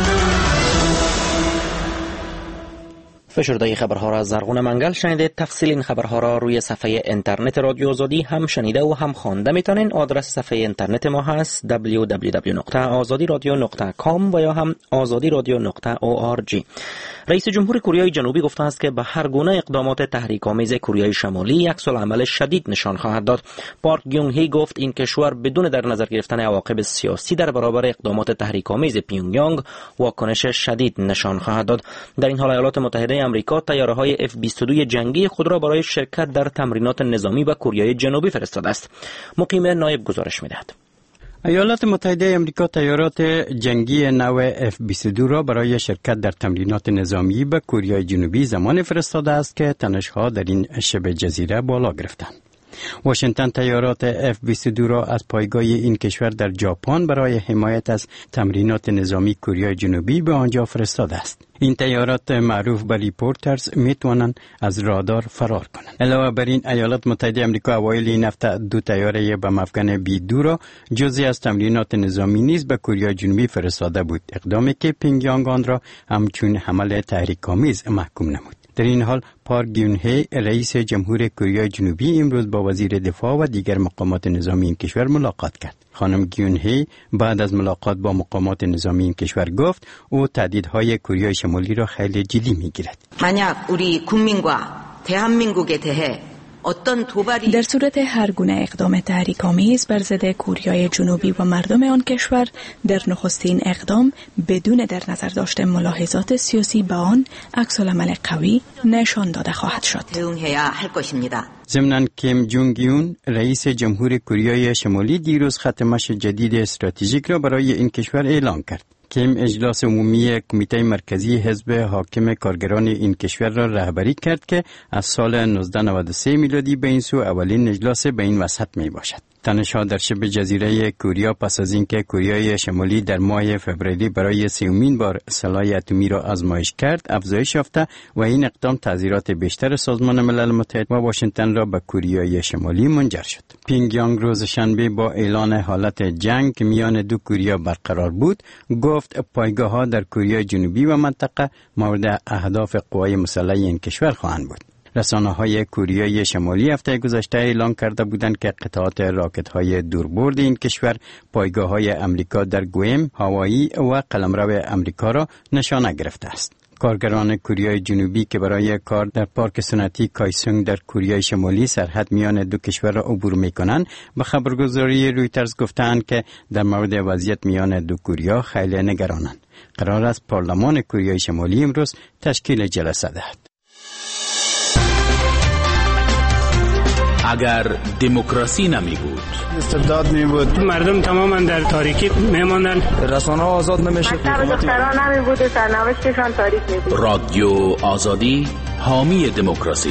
فشرده خبرها را از زرغون منگل شنیدید. تفصیل این خبرها را روی صفحه اینترنت رادیو آزادی هم شنیده و هم خوانده میتونین. آدرس صفحه اینترنت ما هست www.azadiradio.com و یا هم azadiradio.org. رئیس جمهور کره جنوبی گفته است که به هر گونه اقدامات تحریک‌آمیز کره شمالی عکس‌العمل شدید نشان خواهد داد. پارک گیونگ هی گفت این کشور بدون در نظر گرفتن عواقب سیاسی در برابر اقدامات تحریک‌آمیز پیونگیانگ واکنش شدید نشان خواهد داد. در این حال ایالات متحده آمریکا طیاره‌های F-22 جنگی خود را برای شرکت در تمرینات نظامی به کره جنوبی فرستاده است. مقیم نایب گزارش می‌دهد. ایالات متحده آمریکا طیارات جنگی نو F-22 را برای شرکت در تمرینات نظامی به کره جنوبی زمان فرستاده است که تنش‌ها در این شبه جزیره بالا گرفتند. واشنگتن طیارات F-22 را از پایگاه این کشور در ژاپن برای حمایت از تمرینات نظامی کره جنوبی به آنجا فرستاده است. این طیارات معروف به ریپورترز میتوانند از رادار فرار کنند. علاوه بر این ایالات متحده آمریکا اوایل این هفته 2 طیاره بم افغان B-2 را جزئی از تمرینات نظامی نیز به کره جنوبی فرستاده بود، اقدامی که پیونگیانگ آن را همچون حمله تحریک‌آمیز محکوم نمود. در این حال پارک گیون هی رئیس جمهور کره جنوبی امروز با وزیر دفاع و دیگر مقامات نظامی این کشور ملاقات کرد. خانم گیون هی بعد از ملاقات با مقامات نظامی این کشور گفت او تهدیدهای کره شمالی را خیلی جدی میگیرد. 만약 우리 국민과 대한민국에 대해 در صورت هر گونه اقدام تحریک‌آمیز بر ضد کره جنوبی و مردم آن کشور، در نخستین اقدام بدون در نظر داشتن ملاحظات سیاسی به آن عکس‌العمل قوی نشان داده خواهد شد. ضمناً کیم جونگ یون رئیس جمهور کره شمالی دیروز خط مشی جدید استراتژیک را برای این کشور اعلام کرد. کیم اجلاس عمومی کمیته مرکزی حزب حاکم کارگران این کشور را رهبری کرد که از سال 1993 میلادی به این سو اولین اجلاس به این وسط می باشد. تنش‌ها در شبه جزیره کره پس از اینکه کره شمالی در ماه فوریه برای سومین بار سلاح اتمی را آزمایش کرد افزایش یافته و این اقدام تعزیرات بیشتر سازمان ملل متحد و واشنگتن را به کره شمالی منجر شد. پیونگیانگ روز شنبه با اعلان حالت جنگ که میان دو کره برقرار بود گفت پایگاه‌ها در کره جنوبی و منطقه مورد اهداف قوای مسلح این کشور خواهند بود. رسانه‌های کره شمالی هفته گذشته اعلام کرده بودند که قطعات راکت‌های دوربرد این کشور پایگاه‌های امریکا در گویم، هاوایی و قلمرو امریکا را نشانه گرفته است. کارگران کره جنوبی که برای کار در پارک صنعتی کایسونگ در کره شمالی سرحد میان دو کشور را عبور می‌کنند به خبرگزاری رویترز گفتند که در مورد وضعیت میان دو کره خیلی نگرانند. قرار است پارلمان کره شمالی امروز تشکیل جلسه دهد. اگر دموکراسی نمی بود، استبداد می بود، مردم تماما در تاریکی میماندن، رسانه ها آزاد نمیشد، دختران نمی بود و سرنوشتشان تاریک می بود. رادیو آزادی حامی دموکراسی.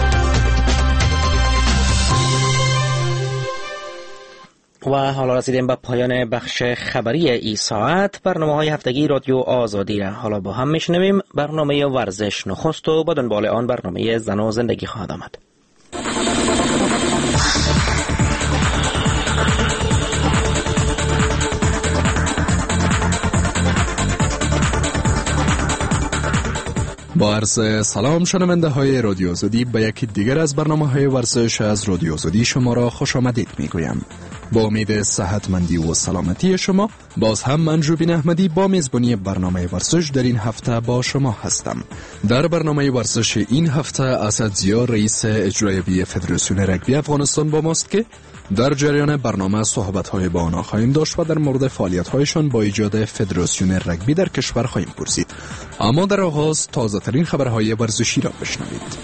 و حالا رسیدیم به پایان بخش خبری ای ساعت. برنامه‌های هفتگی رادیو آزادی را حالا با هم میشنویم. برنامه ورزش نخست و به دنبال آن برنامه زن و زندگی خواهد آمد. با عرض سلام شنونده های رادیو آزادی، به یکی دیگر از برنامه های ورزش از رادیو آزادی شما را خوش آمدید می گویم. با امید صحتمندی و سلامتی شما باز هم من جوبین احمدی با میزبانی برنامه ورزش در این هفته با شما هستم. در برنامه ورزش این هفته اسد زیا رئیس اجرایی فدراسیون رگبی افغانستان با ماست که در جریان برنامه صحبت‌های با آنها خواهیم داشت و در مورد فعالیت‌هایشان با ایجاد فدراسیون رگبی در کشور خواهیم پرسید. اما در آغاز تازه‌ترین خبرهای ورزشی را بشنوید.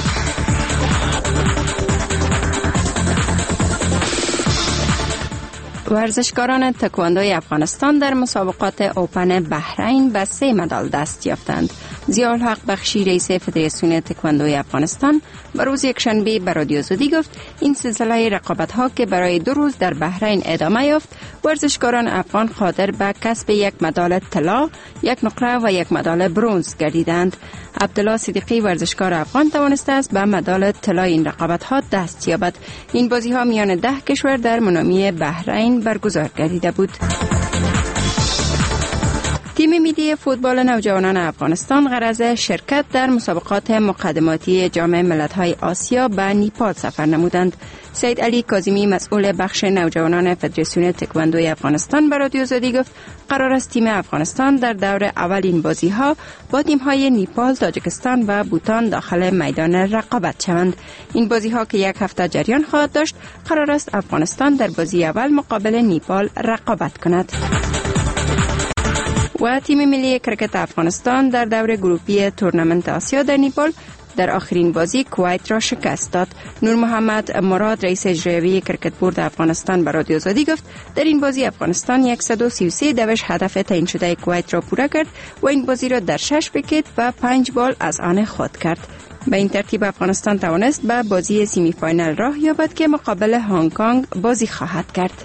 ورزشکاران تکواندوی افغانستان در مسابقات اوپن بحرین به 3 مدال دست یافتند. ضیاءالحق بخشی رئیس فدراسیون تکواندوی افغانستان به روز یکشنبه به رادیو آزادی گفت این سلسله رقابت‌ها که برای 2 روز در بحرین ادامه یافت، ورزشکاران افغان قادر به کسب 1 مدال طلا، 1 نقره و 1 مدال برنز گردیدند. عبدالله صدیقی ورزشکار افغان توانسته است به مدال طلا این رقابت‌ها دست یابد. این بازی‌ها میان 10 کشور در منامی بحرین برگزار گردیده بود. تیم ملی فوتبال نوجوانان افغانستان غرض شرکت در مسابقات مقدماتی جام ملت‌های آسیا به نیپال سفر نمودند. سید علی کاظمی مسئول بخش نوجوانان فدراسیون تکواندوی افغانستان به رادیو آزادی گفت قرار است تیم افغانستان در دور اولین بازی‌ها با تیم‌های نیپال، تاجیکستان و بوتان داخل میدان رقابت شوند. این بازی‌ها که 1 هفته جریان خواهد داشت، قرار است افغانستان در بازی اول مقابل نیپال رقابت کند. و تیم ملی کرکت افغانستان در دور گروپی تورنمنت آسیا در نیپال در آخرین بازی کویت را شکست داد. نور محمد مراد رئیس اجرایی کرکت بورد افغانستان به رادیو آزادی گفت در این بازی افغانستان 133 دوش هدف تعیین شده کویت را پوره کرد و این بازی را در 6 ویکت و 5 بال از آن خود کرد. به این ترتیب افغانستان توانست به بازی سیمی فاینال راه یابد که مقابل هنگ کنگ بازی خواهد کرد.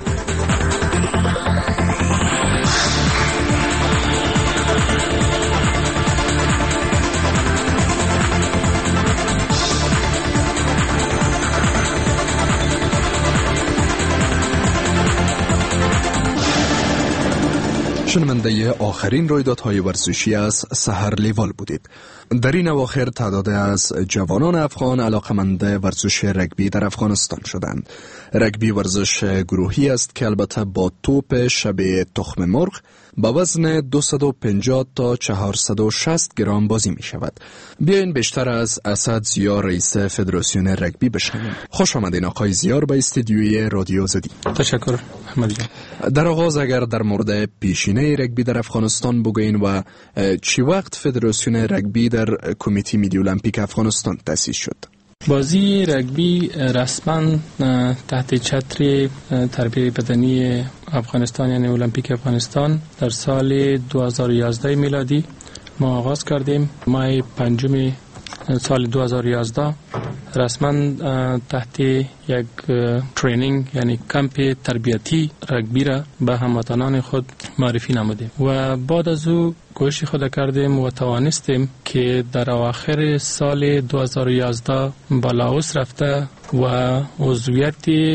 شنونده آخرین رویدادهای ورزشی از سحر لیوال بودید. در این اواخر تعداد از جوانان افغان علاقمند ورزش رگبی در افغانستان شدند. رگبی ورزش گروهی است که البته با توپ شبیه تخم مرغ با وزن 250 تا 460 گرم بازی می شود. بیاین بیشتر از اسد زیار رئیس فدراسیون رگبی بشنویم. خوش آمدین آقای زیار به استودیوی رادیو آزادی. تشکر احمدی. در آغاز اگر در مورد پیشینه رگبی در افغانستان بگوین و چی وقت فدراسیون رگبی در کمیته ملی المپیک افغانستان تأسیس شد؟ بازی رگبی رسما تحت چتر تربیت بدنی افغانستان یعنی المپیک افغانستان در سال 2011 میلادی ما آغاز کردیم. ماه 5 سال 2011 رسما تحت یک ترینینگ یعنی کمپ تربیتی رگبی را به هموطنان خود معرفی نمودیم و بعد از او کوشش خود کردیم و توانستیم که در اواخر سال 2011 با لاوس رفته و عضویت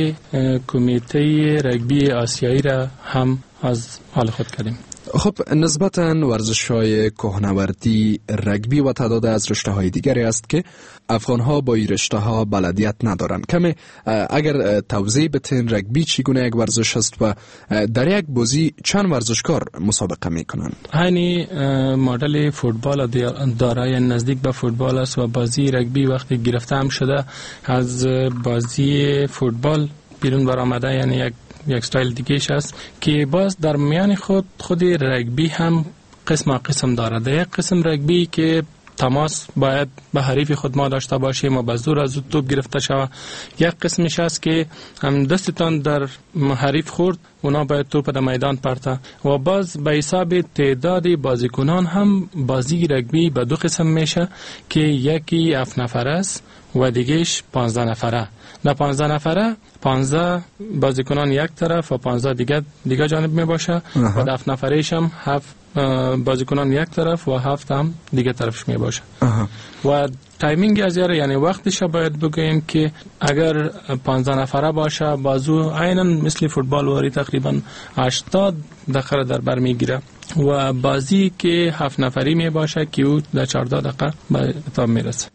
کمیته رگبی آسیایی را هم از حال خود کردیم. خب نسبتاً ورزش‌های کهنوردی رگبی و تعداد از رشته‌های دیگری است که افغان‌ها با این رشته‌ها بلدیت ندارند. کمی اگر توضیح بدین رگبی چگونه یک ورزش است و در یک بازی چند ورزشکار مسابقه می‌کنند؟ همین مدل فوتبال دارای نزدیک به فوتبال است و بازی رگبی وقتی گرفته هم شده از بازی فوتبال بیرون برآمده، یعنی یک استایل دیگهش است که باز در میان خود رگبی هم قسم دارد. یک قسم رگبی که تماس باید به حریف خود ما داشته باشیم و به زور از توپ گرفته شود. یک قسمش است که هم دستتان در حریف خورد اونا باید توپ در میدان پرته و باز به حساب تعداد بازیکنان هم بازی رگبی به دو قسم میشه که یکی 7 نفره است و دیگهش 15 نفره. در 15 نفره 15 بازیکنان یک طرف و 15 دیگه جانب می باشه و در 7 نفرهش هم 7 بازیکنان یک طرف و 7 هم دیگه طرفش می باشه. و تایمینگ از یعنی وقتش باید بگوییم که اگر 15 نفره باشه بازو عیناً مثل فوتبال واری تقریبا 80 دقیقه در بر میگیره و بازی که 7 نفری می باشه که او در 14 دقیقه به اتمام میرسه.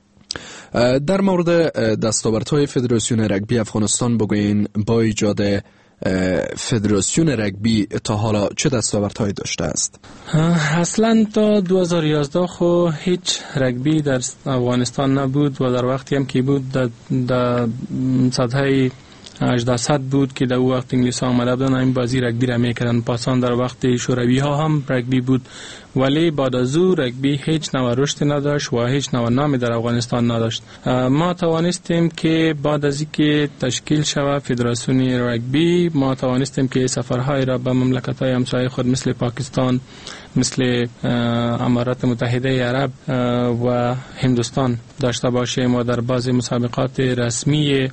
در مورد دستاوردهای فدراسیون رگبی افغانستان بگوین با ایجاد فدراسیون رگبی تا حالا چه دستاوردهایی داشته است؟ اصلا تا 2011 خو هیچ رگبی در افغانستان نبود و در وقتی هم که بود در سطح 1800 بود که در او وقت انگلیس ها آمده بودن این بازی رگبی را میکردن. پاسان در وقت شوروی ها هم رگبی بود ولی بعد از او رگبی هیچ نوع رشد نداشت و هیچ نوع نامی در افغانستان نداشت. ما توانستیم که بعد از اینکه تشکیل شود فدراسیون رگبی ما توانستیم که سفرهای را به مملکت های همسایه خود مثل پاکستان، مثل امارات متحده عرب و هندوستان داشته باشیم و در بعضی مسابقات رسمی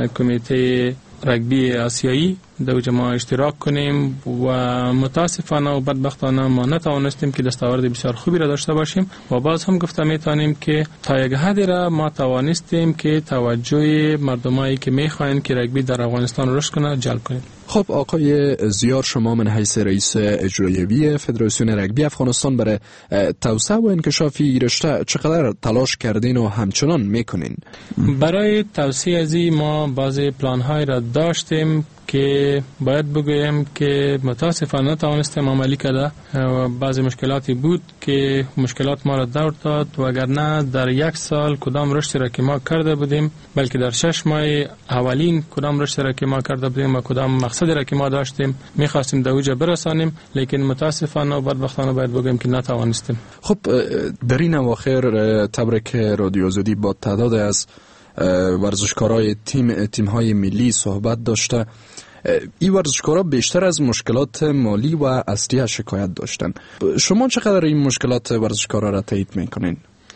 کمیته رگبی آسیایی در ما اشتراک کنیم و متاسفانه و بدبختانه ما نتوانستیم که دستاورد بسیار خوبی را داشته باشیم و باز هم گفته میتونیم که تا یک حدی را ما توانستیم که توجه مردمایی که میخواین که رگبی در افغانستان رشد کنه جلب کنیم. خب آقای زیار، شما من حیث رئیس اجرایی فدراسیون رگبی افغانستان برای توسعه و انکشاف رشته چقدر تلاش کردین و همچنان میکنین؟ برای توسعه ازی ما بعضی پلان‌های را داشتیم که باید بگویم که متاسفانه نتوانستیم عملی کرده و بعضی مشکلاتی بود که مشکلات ما را دور داد و اگرنه در یک سال کدام رشد را که ما کرده بودیم بلکه در 6 ماه اولین کدام رشد را که ما کرده بودیم و کدام مقصدی را که ما داشتیم میخواستیم در اوج برسانیم لیکن متاسفانه و بدبختانه باید بگویم که نتوانستیم. خب در این اواخر تبریک رادیو آزادی با تعداد از ورزشکارای تیم‌های ملی صحبت داشته. این ورزشکارا بیشتر از مشکلات مالی و اصلی شکایت داشتن. شما چقدر این مشکلات ورزشکارا را تایید میکنین؟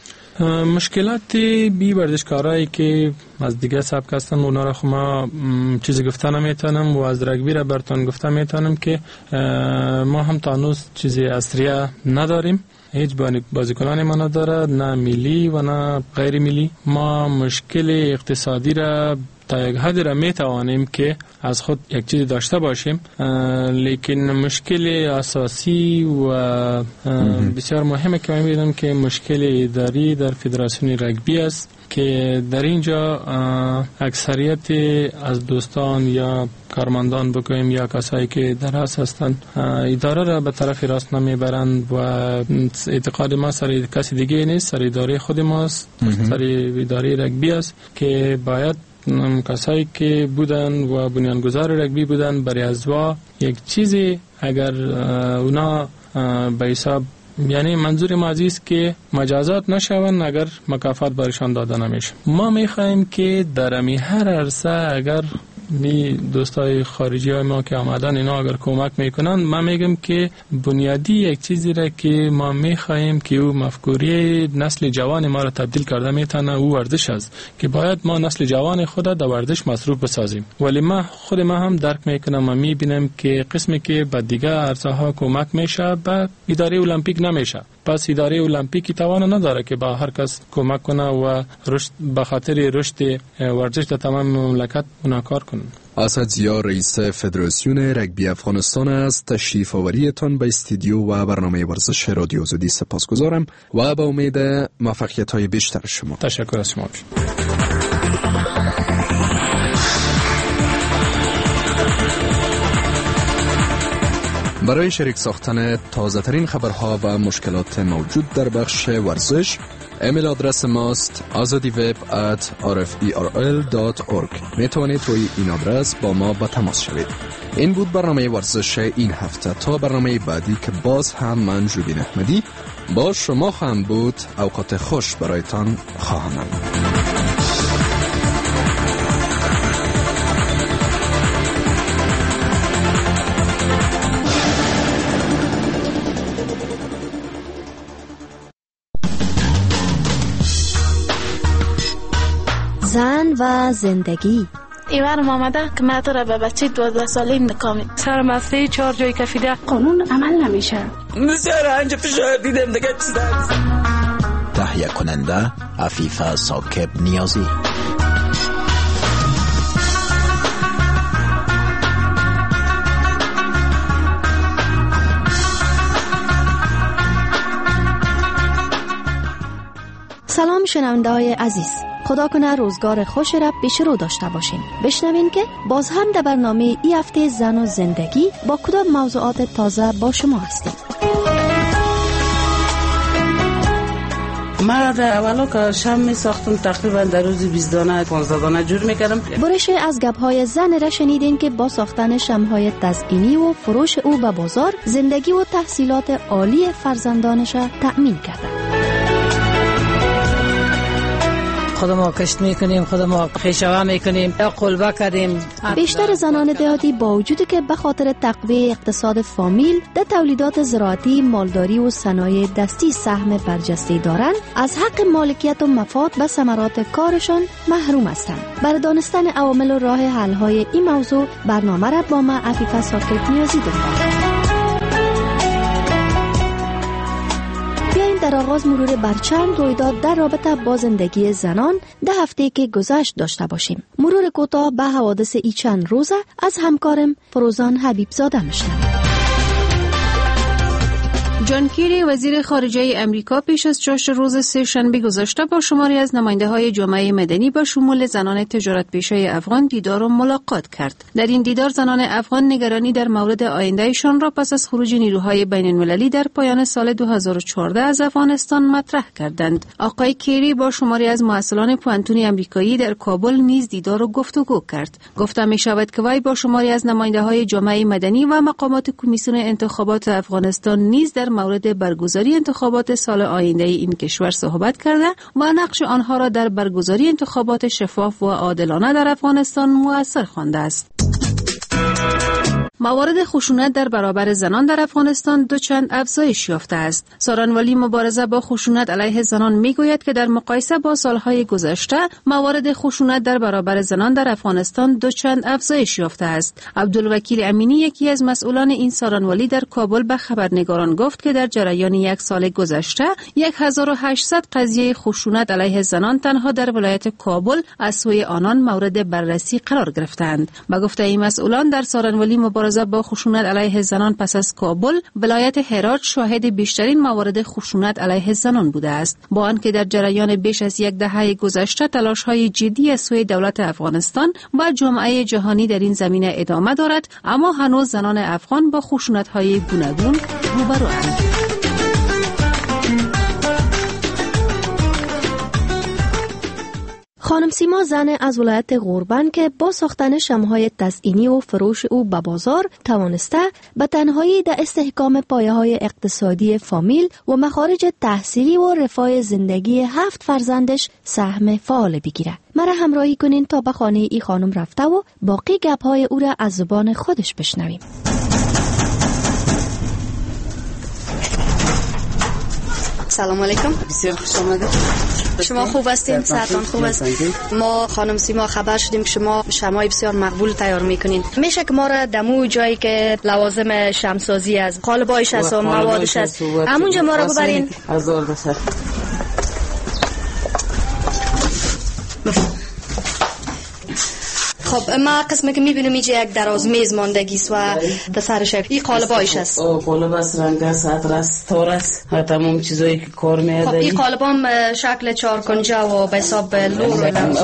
مشکلات بی ورزشکارایی که از دیگه سبک هستن اونا را ما چیزی گفته نمیتونم و از رگبی را براتون گفته میتونم که ما هم تا هنوز چیزی اصلی نداریم. هیچ بازیکنان ما نداره، نه ملی و نه غیر ملی. ما مشکل اقتصادی را تا یک حدی را می توانیم که از خود یک چیز داشته باشیم، لیکن مشکل اساسی و بسیار مهمه که من می‌بینم که مشکل اداری در فدراسیون رگبی است که در اینجا اکثریت از دوستان یا کارمندان بگویم یا کسایی که در رأس هستند اداره را به طرف راست نمیبرند و اعتقاد ما سر کسی دیگه نیست، سر اداره خود ماست، سر اداره رگبی است که باید کسایی که بودن و بنیانگذار رگبی بودن برای ازوا یک چیزی اگر اونا به حساب، یعنی منظور ما است که مجازات نشوند اگر مکافات برشان داده نمیشه. ما میخوایم که در هر عرصه اگر می دوستای خارجی های ما که آمدن اینا اگر کمک میکنن، ما میگم که بنیادی یک چیزی را که ما میخوایم که او مفکوری نسل جوان ما را تبدیل کرده میتونه او ورزش است که باید ما نسل جوان خود در ورزش مصروف بسازیم. ولی ما خود ما هم درک میکنم و میبینم که قسمی که به دیگه عرصه ها کمک میشه به اداره المپیک نمیشه. پس اداره المپیکی توان نداره که با هر کس کمک کنه و رشد به خاطر رشد ورزش در تمام مملکت اونا کار کنه. اسد ضیا رئیس فدراسیون رگبی افغانستان است. تشریف آوریتان به استودیو و برنامه ورزش رادیو آزادی سپاسگزارم و به امید موفقیت‌های بیشتر شما. تشکر از شما. برای شریک ساختن تازه ترین خبرها و مشکلات موجود در بخش ورزش، ایمیل آدرس ماست azadiweb@rferl.org. می توانید روی این آدرس با ما به تماس شوید. این بود برنامه ورزش این هفته. تا برنامه بعدی که باز هم من جوبین احمدی با شما خواهم بود، اوقات خوش برایتان خواهم. زن و زندگی. ایوانم آمده که من تو را به بچه 12 ساله نکامی سر مسئله 4 جای کفیده قانون عمل نمیشه. بسیار انجا فشار دیدم دیگه چیزا. تهیه کننده عفیفه ساکب نیازی. سلام شنونده های عزیز، خدا کنه روزگار خوش را پیش رو داشته باشین. بشنوین که باز هم در برنامه ای هفته زن و زندگی با کدام موضوعات تازه با شما هستیم. من در اولا که شم می ساختم تقریبا در روزی 20 دانه 15 دانه جور میکردم. برش از گپ‌های زن را شنیدین که با ساختن شمهای تزئینی و فروش او به بازار زندگی و تحصیلات عالی فرزندانش را تأمین کرده. خود ما کشت میکنیم، خود ما خیشاوه میکنیم یا قلبه کردیم. بیشتر زنان دهاتی با وجودی که به خاطر تقویه اقتصاد فامیل در تولیدات زراعتی، مالداری و صنایع دستی سهم برجسته دارند، از حق مالکیت و مفاد به ثمرات کارشان محروم هستند. برای دانستن عوامل و راه حل های این موضوع برنامه را با ما عفیفه ساکب نیازی دنبال. در آغاز مرور بر چند رویداد در رابطه با زندگی زنان ده هفته که گذشت داشته باشیم. مرور کوتاه به حوادث ای چند روزه از همکارم فروزان حبیب زاده میشنویم. جان کیری وزیر خارجه امریکا پیش از چاشت روز سه‌شنبه گذشته با شماری از نماینده‌های جامعه مدنی با شمول زنان تجارت پیشه افغان دیدار و ملاقات کرد. در این دیدار زنان افغان نگرانی در مورد آیندهشان را پس از خروج نیروهای بین‌المللی در پایان سال 2014 از افغانستان مطرح کردند. آقای کیری با شماری از مسئولان پوانتون امریکایی در کابل نیز دیدار و گفتگو کرد. گفته می‌شود که وی با شماری از نماینده‌های جامعه مدنی و مقامات کمیسیون انتخابات افغانستان نیز در مورد برگزاری انتخابات سال آینده این کشور صحبت کرده و نقش آنها را در برگزاری انتخابات شفاف و عادلانه در افغانستان مؤثر خوانده است. موارد خشونت در برابر زنان در افغانستان دوچند افزایش یافته است. سارنوالی مبارزه با خشونت علیه زنان میگوید که در مقایسه با سالهای گذشته موارد خشونت در برابر زنان در افغانستان دوچند افزایش یافته است. عبدالوکیل امینی یکی از مسئولان این سارنوالی در کابل به خبرنگاران گفت که در جریان یک سال گذشته 1800 قضیه خشونت علیه زنان تنها در ولایت کابل از سوی آنان مورد بررسی قرار گرفتند. با گفته این مسئولان در سارنوالی مبارزه با خشونت علیه زنان پس از کابل ولایت هرات شاهد بیشترین موارد خشونت علیه زنان بوده است، با آنکه در جریان بیش از یک دهه گذشته تلاش‌های جدی از سوی دولت افغانستان و جامعه جهانی در این زمینه ادامه دارد، اما هنوز زنان افغان با خشونت‌های گوناگون روبروند. خانم سیما زن از ولایت غوربند که با ساختن شمع‌های تزئینی و فروش او به بازار توانسته به تنهایی در استحکام پایه‌های اقتصادی فامیل و مخارج تحصیلی و رفاه زندگی 7 فرزندش سهم فعال بگیره. مرا همراهی کنین تا به خانه ای خانم رفته و باقی گپ‌های او را از زبان خودش بشنویم. سلام علیکم. بسیار خوش آمدید. شما خوب هستین؟ صحتان خوب است؟ ما خانم سیما خبر شدیم که شما شمعای بسیار مقبول تیار میکنین. میشه که ما را دمو جایی که لوازم شمسازی از قالبایش است و موادش است همونجا ما را ببرین. از دور بسر. خب ما قسمی که میبینم اینجا یک دراز میز ماندگی است و سرش این قالبایش است. قالب است، رنگ است، عطر است، تار است، تمام چیزایی که کار میاد. خب این قالبام شکل 4 کنجه و به حساب لور این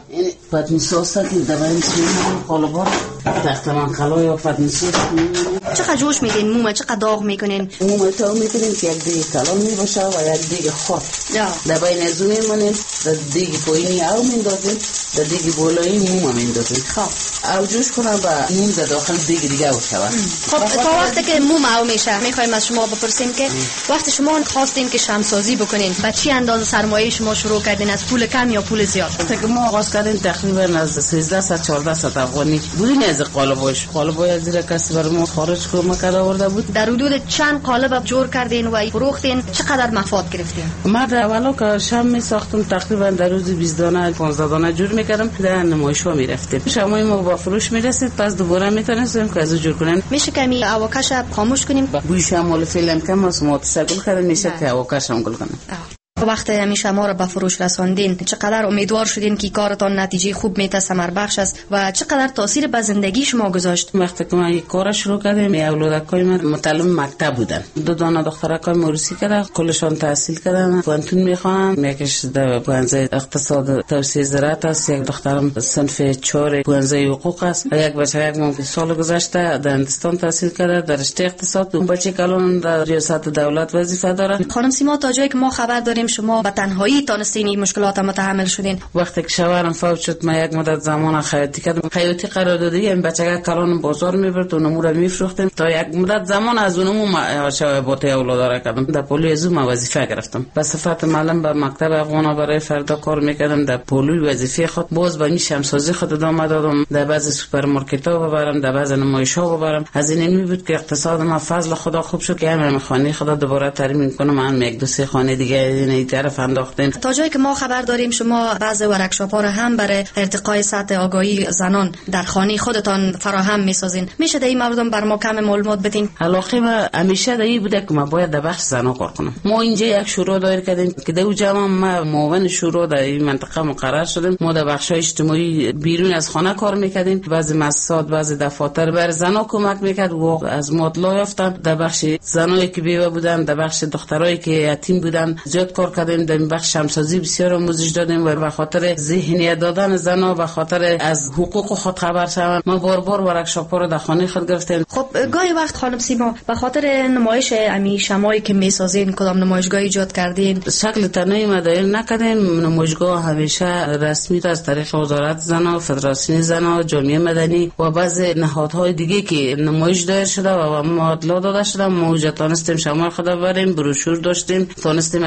پتنی ساس است که دوای میسونیم قالبا تخت منقلا یا پتنی ساس. چقدر جوش میدین مومه؟ چقدر داغ میکنین؟ مومه تا میکنین که یک دیگه کلان میباشه و یک دیگه خود دوای نزو میمانیم دیگه پایینی او میندازیم دیگه بالایی مومه میندازیم. خب او جوش کنم و موم در داخل دیگه او شود. خب تا وقتی که موم او میشه میخوایم از شما بپرسیم که وقتی شما خواستین که شمسازی بکنین با چی اندازه سرمایه شما شروع کردین؟ از پول کم یا پول زیاد؟ تا که ما آغاز کردیم تقریبا از 1300 1400 افغانی بودین از قالبای از زیر کسی بر ما خارج کمک آورده بود. در حدود چند قالب جور کردین و فروختین؟ چقدر مفاد گرفتین؟ ما در اولا که شم می ساختم تقریبا در روز 20 دانه 15 دانه جور میکردم در نمایش‌ها میرفتیم. شمای ما با فروش میرسید پس دوباره میتونستیم که از جور کنن. میشه کمی اواکش خاموش کنیم؟ بوی شمال فعلا کم است متصل کردن میشه که اواکش هم گل کنیم. وقتی همیشه ما را به فروش رساندین چقدر امیدوار شدین که کارتان نتیجه خوب میته ثمر بخش است و چقدر تاثیر به زندگی شما گذاشت؟ وقتی که ما این کار شروع کردیم اولادکای من متعلم مکتب بودن. 2 دانه دخترکای موروثی کردن، کلشان تحصیل کردن، پانتون میخوانن. یکیش در پوانزه اقتصاد توسعه زراعت است، یک دخترم صنف 4 پوانزه حقوق است و یک بچه یک ماه سال گذشته در هندستان تحصیل کرده در رشته اقتصاد. اون بچه کلان در ریاست دولت وظیفه داره. خانم سیما تا جایی که ما خبر داریم شما به تنهایی تونستین این مشکلات متحمل شدین. وقتی که شوهرم فوت شد ما یک مدت زمان خیاطی کردم. خیاطی قراردادی این بچگاه کلان بازار میبرد و نمو را میفروختیم تا یک مدت زمان از اونمو شوهر باطه اولاد کردم. در پولوی ازو ما وظیفه گرفتم. به صفت معلم به مکتب افغانا برای فردا کار میکردم. در پولوی وظیفه خود باز به این شمسازی خود ادامه دادم. در بعضی سوپرمارکت ها ببرم، در بعضی نمایش ها ببرم. از این می بود که اقتصاد ما فضل خدا خوب شد که همین خانه خدا دوباره ترمیم کنم. من یک دو سه خانه دیگه این طرف انداختیم. تا جایی که ما خبر داریم شما بعضی ورکشاپ ها رو هم برای ارتقای سطح آگاهی زنان در خانه خودتان فراهم میسازین. میشه در این مورد بر ما کم معلومات بدین؟ علاقه ما همیشه در این بوده که ما باید در بخش زنان کار کنم. ما اینجا یک شورا دایر کردیم که در جمع ما معاون شورا در این منطقه مقرر شدیم. ما در بخش اجتماعی بیرون از خانه کار میکردیم. بعضی مؤسسات بعضی دفاتر بر زنان کمک میکرد و از ما اطلاع یافتم. در بخش زنایی که بیوه بودن، در بخش دخترایی که یتیم بودن زیاد کار کردیم. در بخش شمسازی بسیار آموزش دادیم و به خاطر ذهنیت دادن زنها به خاطر از حقوق خود خبر شوند ما بار ورکشاپ ها رو در خانه خود گرفتیم. خب گاهی وقت خانم سیما به خاطر نمایش امی شمایی که میسازین کدام نمایشگاه ایجاد کردین؟ شکل تنهایی ما دایر نکردیم. نمایشگاه همیشه رسمی از طریق وزارت زنها، فدراسیون زنها، جامعه مدنی و بعضی نهادهای دیگه که نمایش دایر شده و ما اطلاع داده شده ما تونستیم شمای خود بریم، بروشور داشتیم، تونستیم از طریق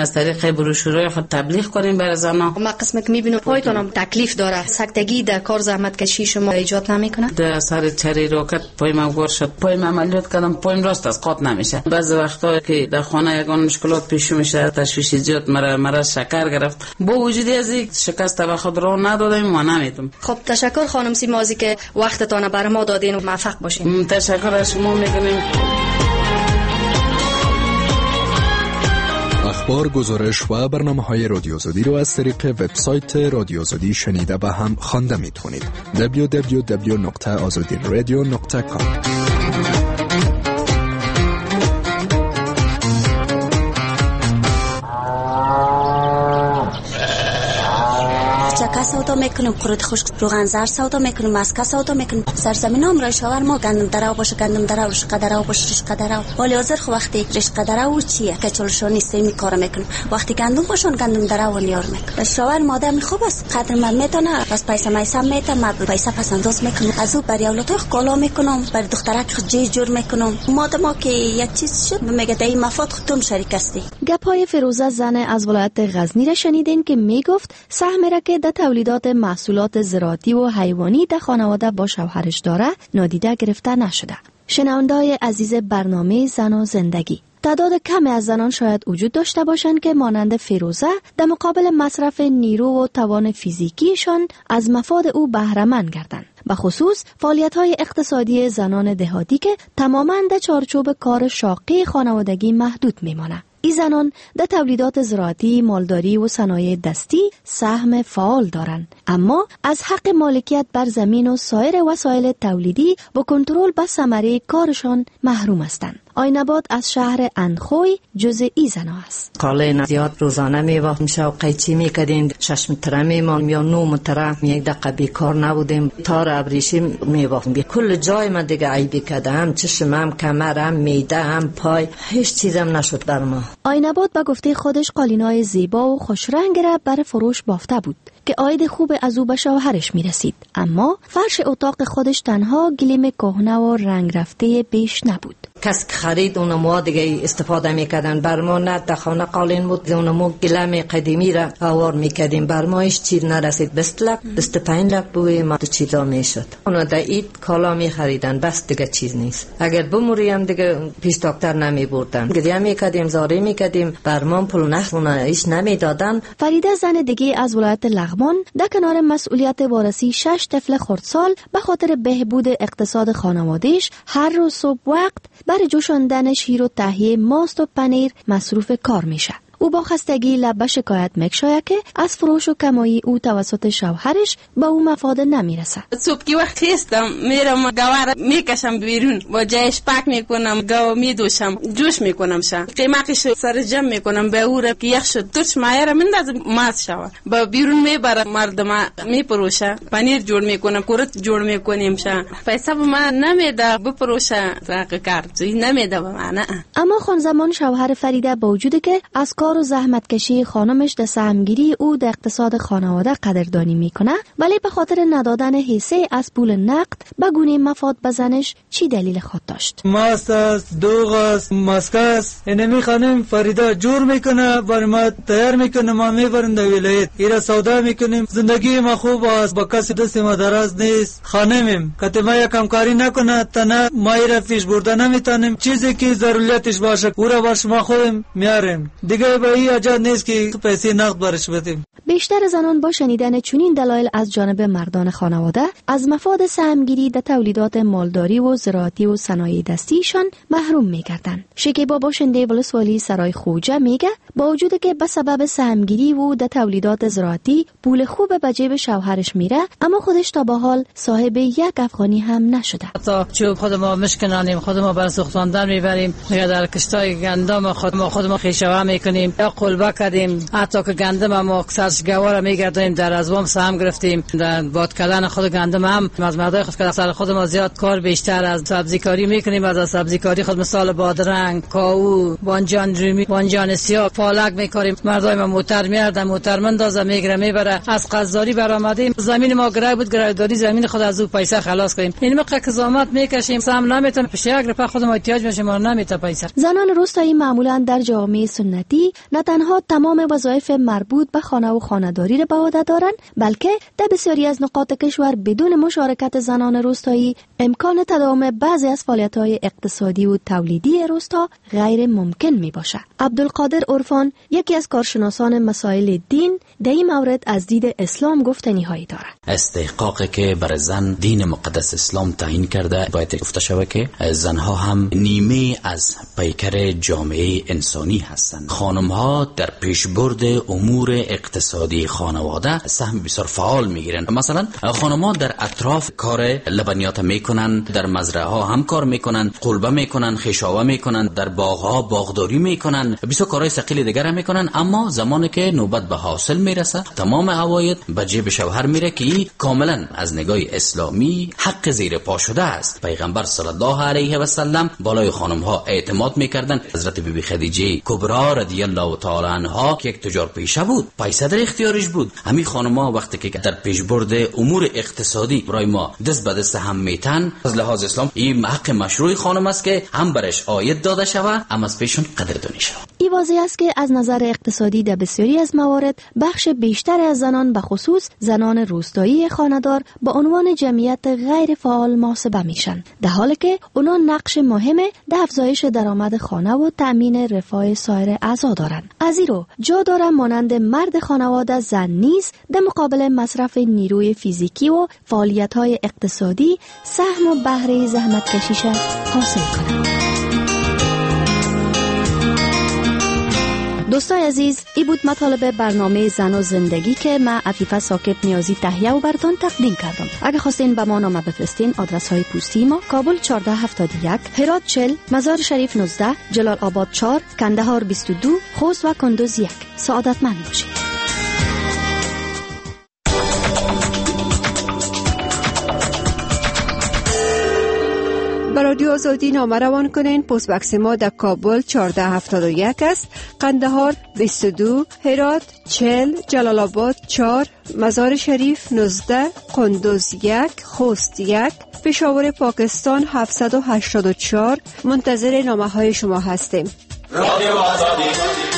طریقه بروشورای خود تبلیغ کنیم برای زنا. ما قسمی که میبینم پایتونم تکلیف داره، سختگی در کار زحمت کشی شما ایجاد نمیکنه؟ در سر چری راکت پایم افگار شد، پایم عملیات کردم، پایم راست از قاط نمیشه. بعضی وقتا که در خانه یگان مشکلات پیش میشه، تشویش زیاد، مرض شکر گرفت، با وجود از این شکست به خود را ندادم ما نمیتونم. خب تشکر خانم سیمازی که وقتتان برای ما دادین و موفق باشین. تشکر از شما میکنیم. اخبار، گزارش و برنامه‌های رادیو آزادی رو از طریق وبسایت رادیو آزادی شنیده و هم خوانده میتونید. www.azadiradio.com. چکه سودا میکنیم، قرد خشک روغن زر سودا میکنیم، مسکه سودا میکنیم. سرزمین هم رای شاور ما گندم درو باشه، گندم درو، رشقه درو باشه، رشقه درو. ولی حاضر خو وقتی رشقه درو چیه که چلشون نیست این کارو میکنیم. وقتی گندم باشون گندم درو و نیار میکنیم. شاور مادر خوب است، قدر من میتونه، بس پیسه میسم میتونه، پیسه پس انداز میکنم. از او برای اولاد کالا میکنم، برای دخترک جی جور میکنم. مادر ما که یک چیز شد میگه دای مفاد خودتون شریک هستی. گپای فیروزه زن از ولایت غزنی را شنیدین که میگفت سهم را که در تولیدات محصولات زراعتی و حیوانی در خانواده با شوهرش داره نادیده گرفته نشده. شنونده‌های عزیز برنامه زن و زندگی، تعداد کمی از زنان شاید وجود داشته باشند که مانند فیروزه در مقابل مصرف نیرو و توان فیزیکیشان از مفاد او بهره مند گردند. به خصوص فعالیت‌های اقتصادی زنان دهاتی که تماماً در چارچوب کار شاقی خانوادگی محدود میمانند. این زنان در تولیدات زراعتی، مالداری و صنایع دستی سهم فعال دارند، اما از حق مالکیت بر زمین و سایر وسایل تولیدی با کنترل به ثمره کارشان محروم هستند. آینباد از شهر اندخوی جزء ای زنا است. کالای زیاد روزانه می‌واختیم، شو قیچی می‌کردیم، 6 متر می‌مان یا 9 متر، یک دقیقه بیکار نبودیم، تار ابریشم می‌واختیم. کل جای من دیگه عیبی کردم، چشمم، کمرم، معده‌ام، پای، هیچ چیزم نشد بر ما. آینباد به گفته خودش قالینای زیبا و خوشرنگ را برای فروش بافته بود که عاید خوب از او به شوهرش می‌رسید، اما فرش اتاق خودش تنها گلیم کهنه و رنگ رفته بیش نبود. کس که خرید اون ما دیگه استفاده میکردن، بر ما نه در خانه قالین بود، اون ما گلم قدیمی را آوار میکردیم، بر ما هیچ چیز نرسید، 20 لک 25 لک بوی ما چیزا میشد. اونا در اید کالا میخریدن، بس دیگه چیز نیست. اگر بموریم دیگه پیش دکتر نمیبردن، گریه میکردیم، زاری میکردیم، بر ما پول نخونه هیچ نمیدادن. فریده زن دیگه از ولایت لغمان در کنار مسئولیت وارسی 6 طفل خردسال به خاطر بهبود اقتصاد خانواده‌اش هر روز صبح وقت برای جوشاندن شیر و تهیه ماست و پنیر مصروف کار میشه. او با خستگی لب شکایت میکشه که از فروش و کمایی او توسط شوهرش به او مفاد نمیرسه. صبح کی وقت هستم میرم گوار میکشم بیرون، با جایش پاک میکنم، گاو میدوشم، جوش میکنم، قیمقش سر جمع میکنم، به او را که یخ شد توش مایره مندازم ماست شوه، با بیرون میبرم، مردم میپروشه، پنیر جوړ میکنم، کورت جوړ میکنیم، پیسه به من نمیده بپروشه، کار نمیده به من. اما خان زمان شوهر فریده با وجودی که از کار و زحمت کشی خانمش در سهمگیری او در اقتصاد خانواده قدردانی میکنه، ولی به خاطر ندادن حصه از پول نقد به گونه مفاد به زنش چی دلیل خود داشت؟ ماست است، دوغ است، ماسک است، اینمی خانم فریده جور میکنه، برای ما تیار میکنه، ما میبریم در ولایت، ایرا سودا میکنیم، زندگی ما خوب است، با کسی دست ما دراز نیست. خانمیم که ما یکم کاری نکنه تنها ما ایرا پیش برده نمیتونیم، چیزی که ضرورتش باشه او را باش ما خودم میاریم، دیگه با این اجازه نیست که پیسه نقد برش بدیم. بیشتر زنان با شنیدن چنین دلایل از جانب مردان خانواده از مفاد سهمگیری در تولیدات مالداری و زراعتی و صنایع دستیشان محروم می‌گردند. شکیبا باشنده ولسوالی سرای خوجه میگه با وجودی که به سبب سهمگیری و در تولیدات زراعتی پول خوب به جیب شوهرش میره، اما خودش تا به حال صاحب یک افغانی هم نشده. تا چوب خودمون مشکنانیم، خودمون برای سوختاندن میبریم، در کشتای گندم خودمون خیشاوه میکنیم، یا قلبه کردیم، حتی که گندم ما سرش گوار میگردیم، در ازوام سهم گرفتیم، در باد کردن خود گندم هم از مردای خود که سر خود ما زیاد کار بیشتر از سبزیکاری میکنیم. از سبزیکاری خود مثال بادرنگ، کاهو، بانجان رومی، بانجان سیاه، پالک میکاریم. مردای ما موتر میاردن، موتر مندازه میگیره میبره. از قزاری برآمدیم، زمین ما گرای بود، گرایداری زمین خود از او پیسه خلاص کنیم. این موقع که زحمت میکشیم سهم نمیتونه پیش یک رفاه خود ما احتیاج میشه، ما نمیته پیسه. زنان روستایی معمولا در جامعه سنتی نه تنها تمام وظایف مربوط به خانه و خانه‌داری را به عهده دارند، بلکه در بسیاری از نقاط کشور بدون مشارکت زنان روستایی امکان تداوم بعضی از فعالیت‌های اقتصادی و تولیدی روستا غیر ممکن میباشد. عبدالقادر عرفان یکی از کارشناسان مسائل دین در این مورد از دید اسلام گفتنی‌هایی دارد. استحقاقی که بر زن دین مقدس اسلام تعیین کرده باید گفته شود که زنها هم نیمه از پیکر جامعه انسانی هستند. خانم‌ها در پیشبرد امور اقتصادی خانواده سهم بسیار فعال میگیرند. مثلا خانم‌ها در اطراف کار لبنیات میکنن، در مزرعه ها هم کار میکنن، قلبه میکنن، خشاوه میکنن، در باغ‌ها باغداری میکنن، بسیار کارهای ثقیل دیگر میکنن. اما زمانی که نوبت به حاصل میرسه تمام عواید به جیب شوهر میره که کاملا از نگاه اسلامی حق زیر پا شده است. پیغمبر صلی الله علیه و سلم بالای خانم‌ها اعتماد میکردن. حضرت بیبی خدیجه کبرا رضی الله تعالی عنها که یک تجار پیشه بود، پیسه در اختیارش بود. همین خانم‌ها وقتی که در پیشبرد امور اقتصادی برای ما دست به دست هم میتن، از لحاظ اسلام این حق مشروع خانم است که هم برش عاید داده شود، هم از پیشون قدردانی شود. این واضح است که از نظر اقتصادی در بسیاری از موارد بخش بیشتر از زنان به خصوص زنان روستایی خانه‌دار با عنوان جمعیت غیر فعال محاسبه میشن، در حالی که اونا نقش مهم در افزایش درآمد خانه و تأمین رفاه سایر اعضا دارند. از این رو جا داره مانند مرد خانواده زن نیز در مقابل مصرف نیروی فیزیکی و فعالیت‌های اقتصادی سهم و بهره زحمت کشیش حاصل کنند. دوستای عزیز، این بود مطالب برنامه زن و زندگی که من عفیفه ساکب نیازی تهیه و براتون تقدیم کردم. اگه خواستین به ما نامه بفرستین، آدرس های پستی ما: کابل 1471، هرات 40، مزار شریف 19، جلال آباد 4، کندهار 22، خوست و کندوز 1. سعادتمند باشید. رادیو آزادی نامه روان کنین. پست بکس ما در کابل 1471 است، قندهار 22، هرات 40، جلال آباد 4، مزار شریف 19، کندوز 1، خوست 1، پشاور پاکستان 784. منتظر نامه های شما هستیم. رادیو آزادی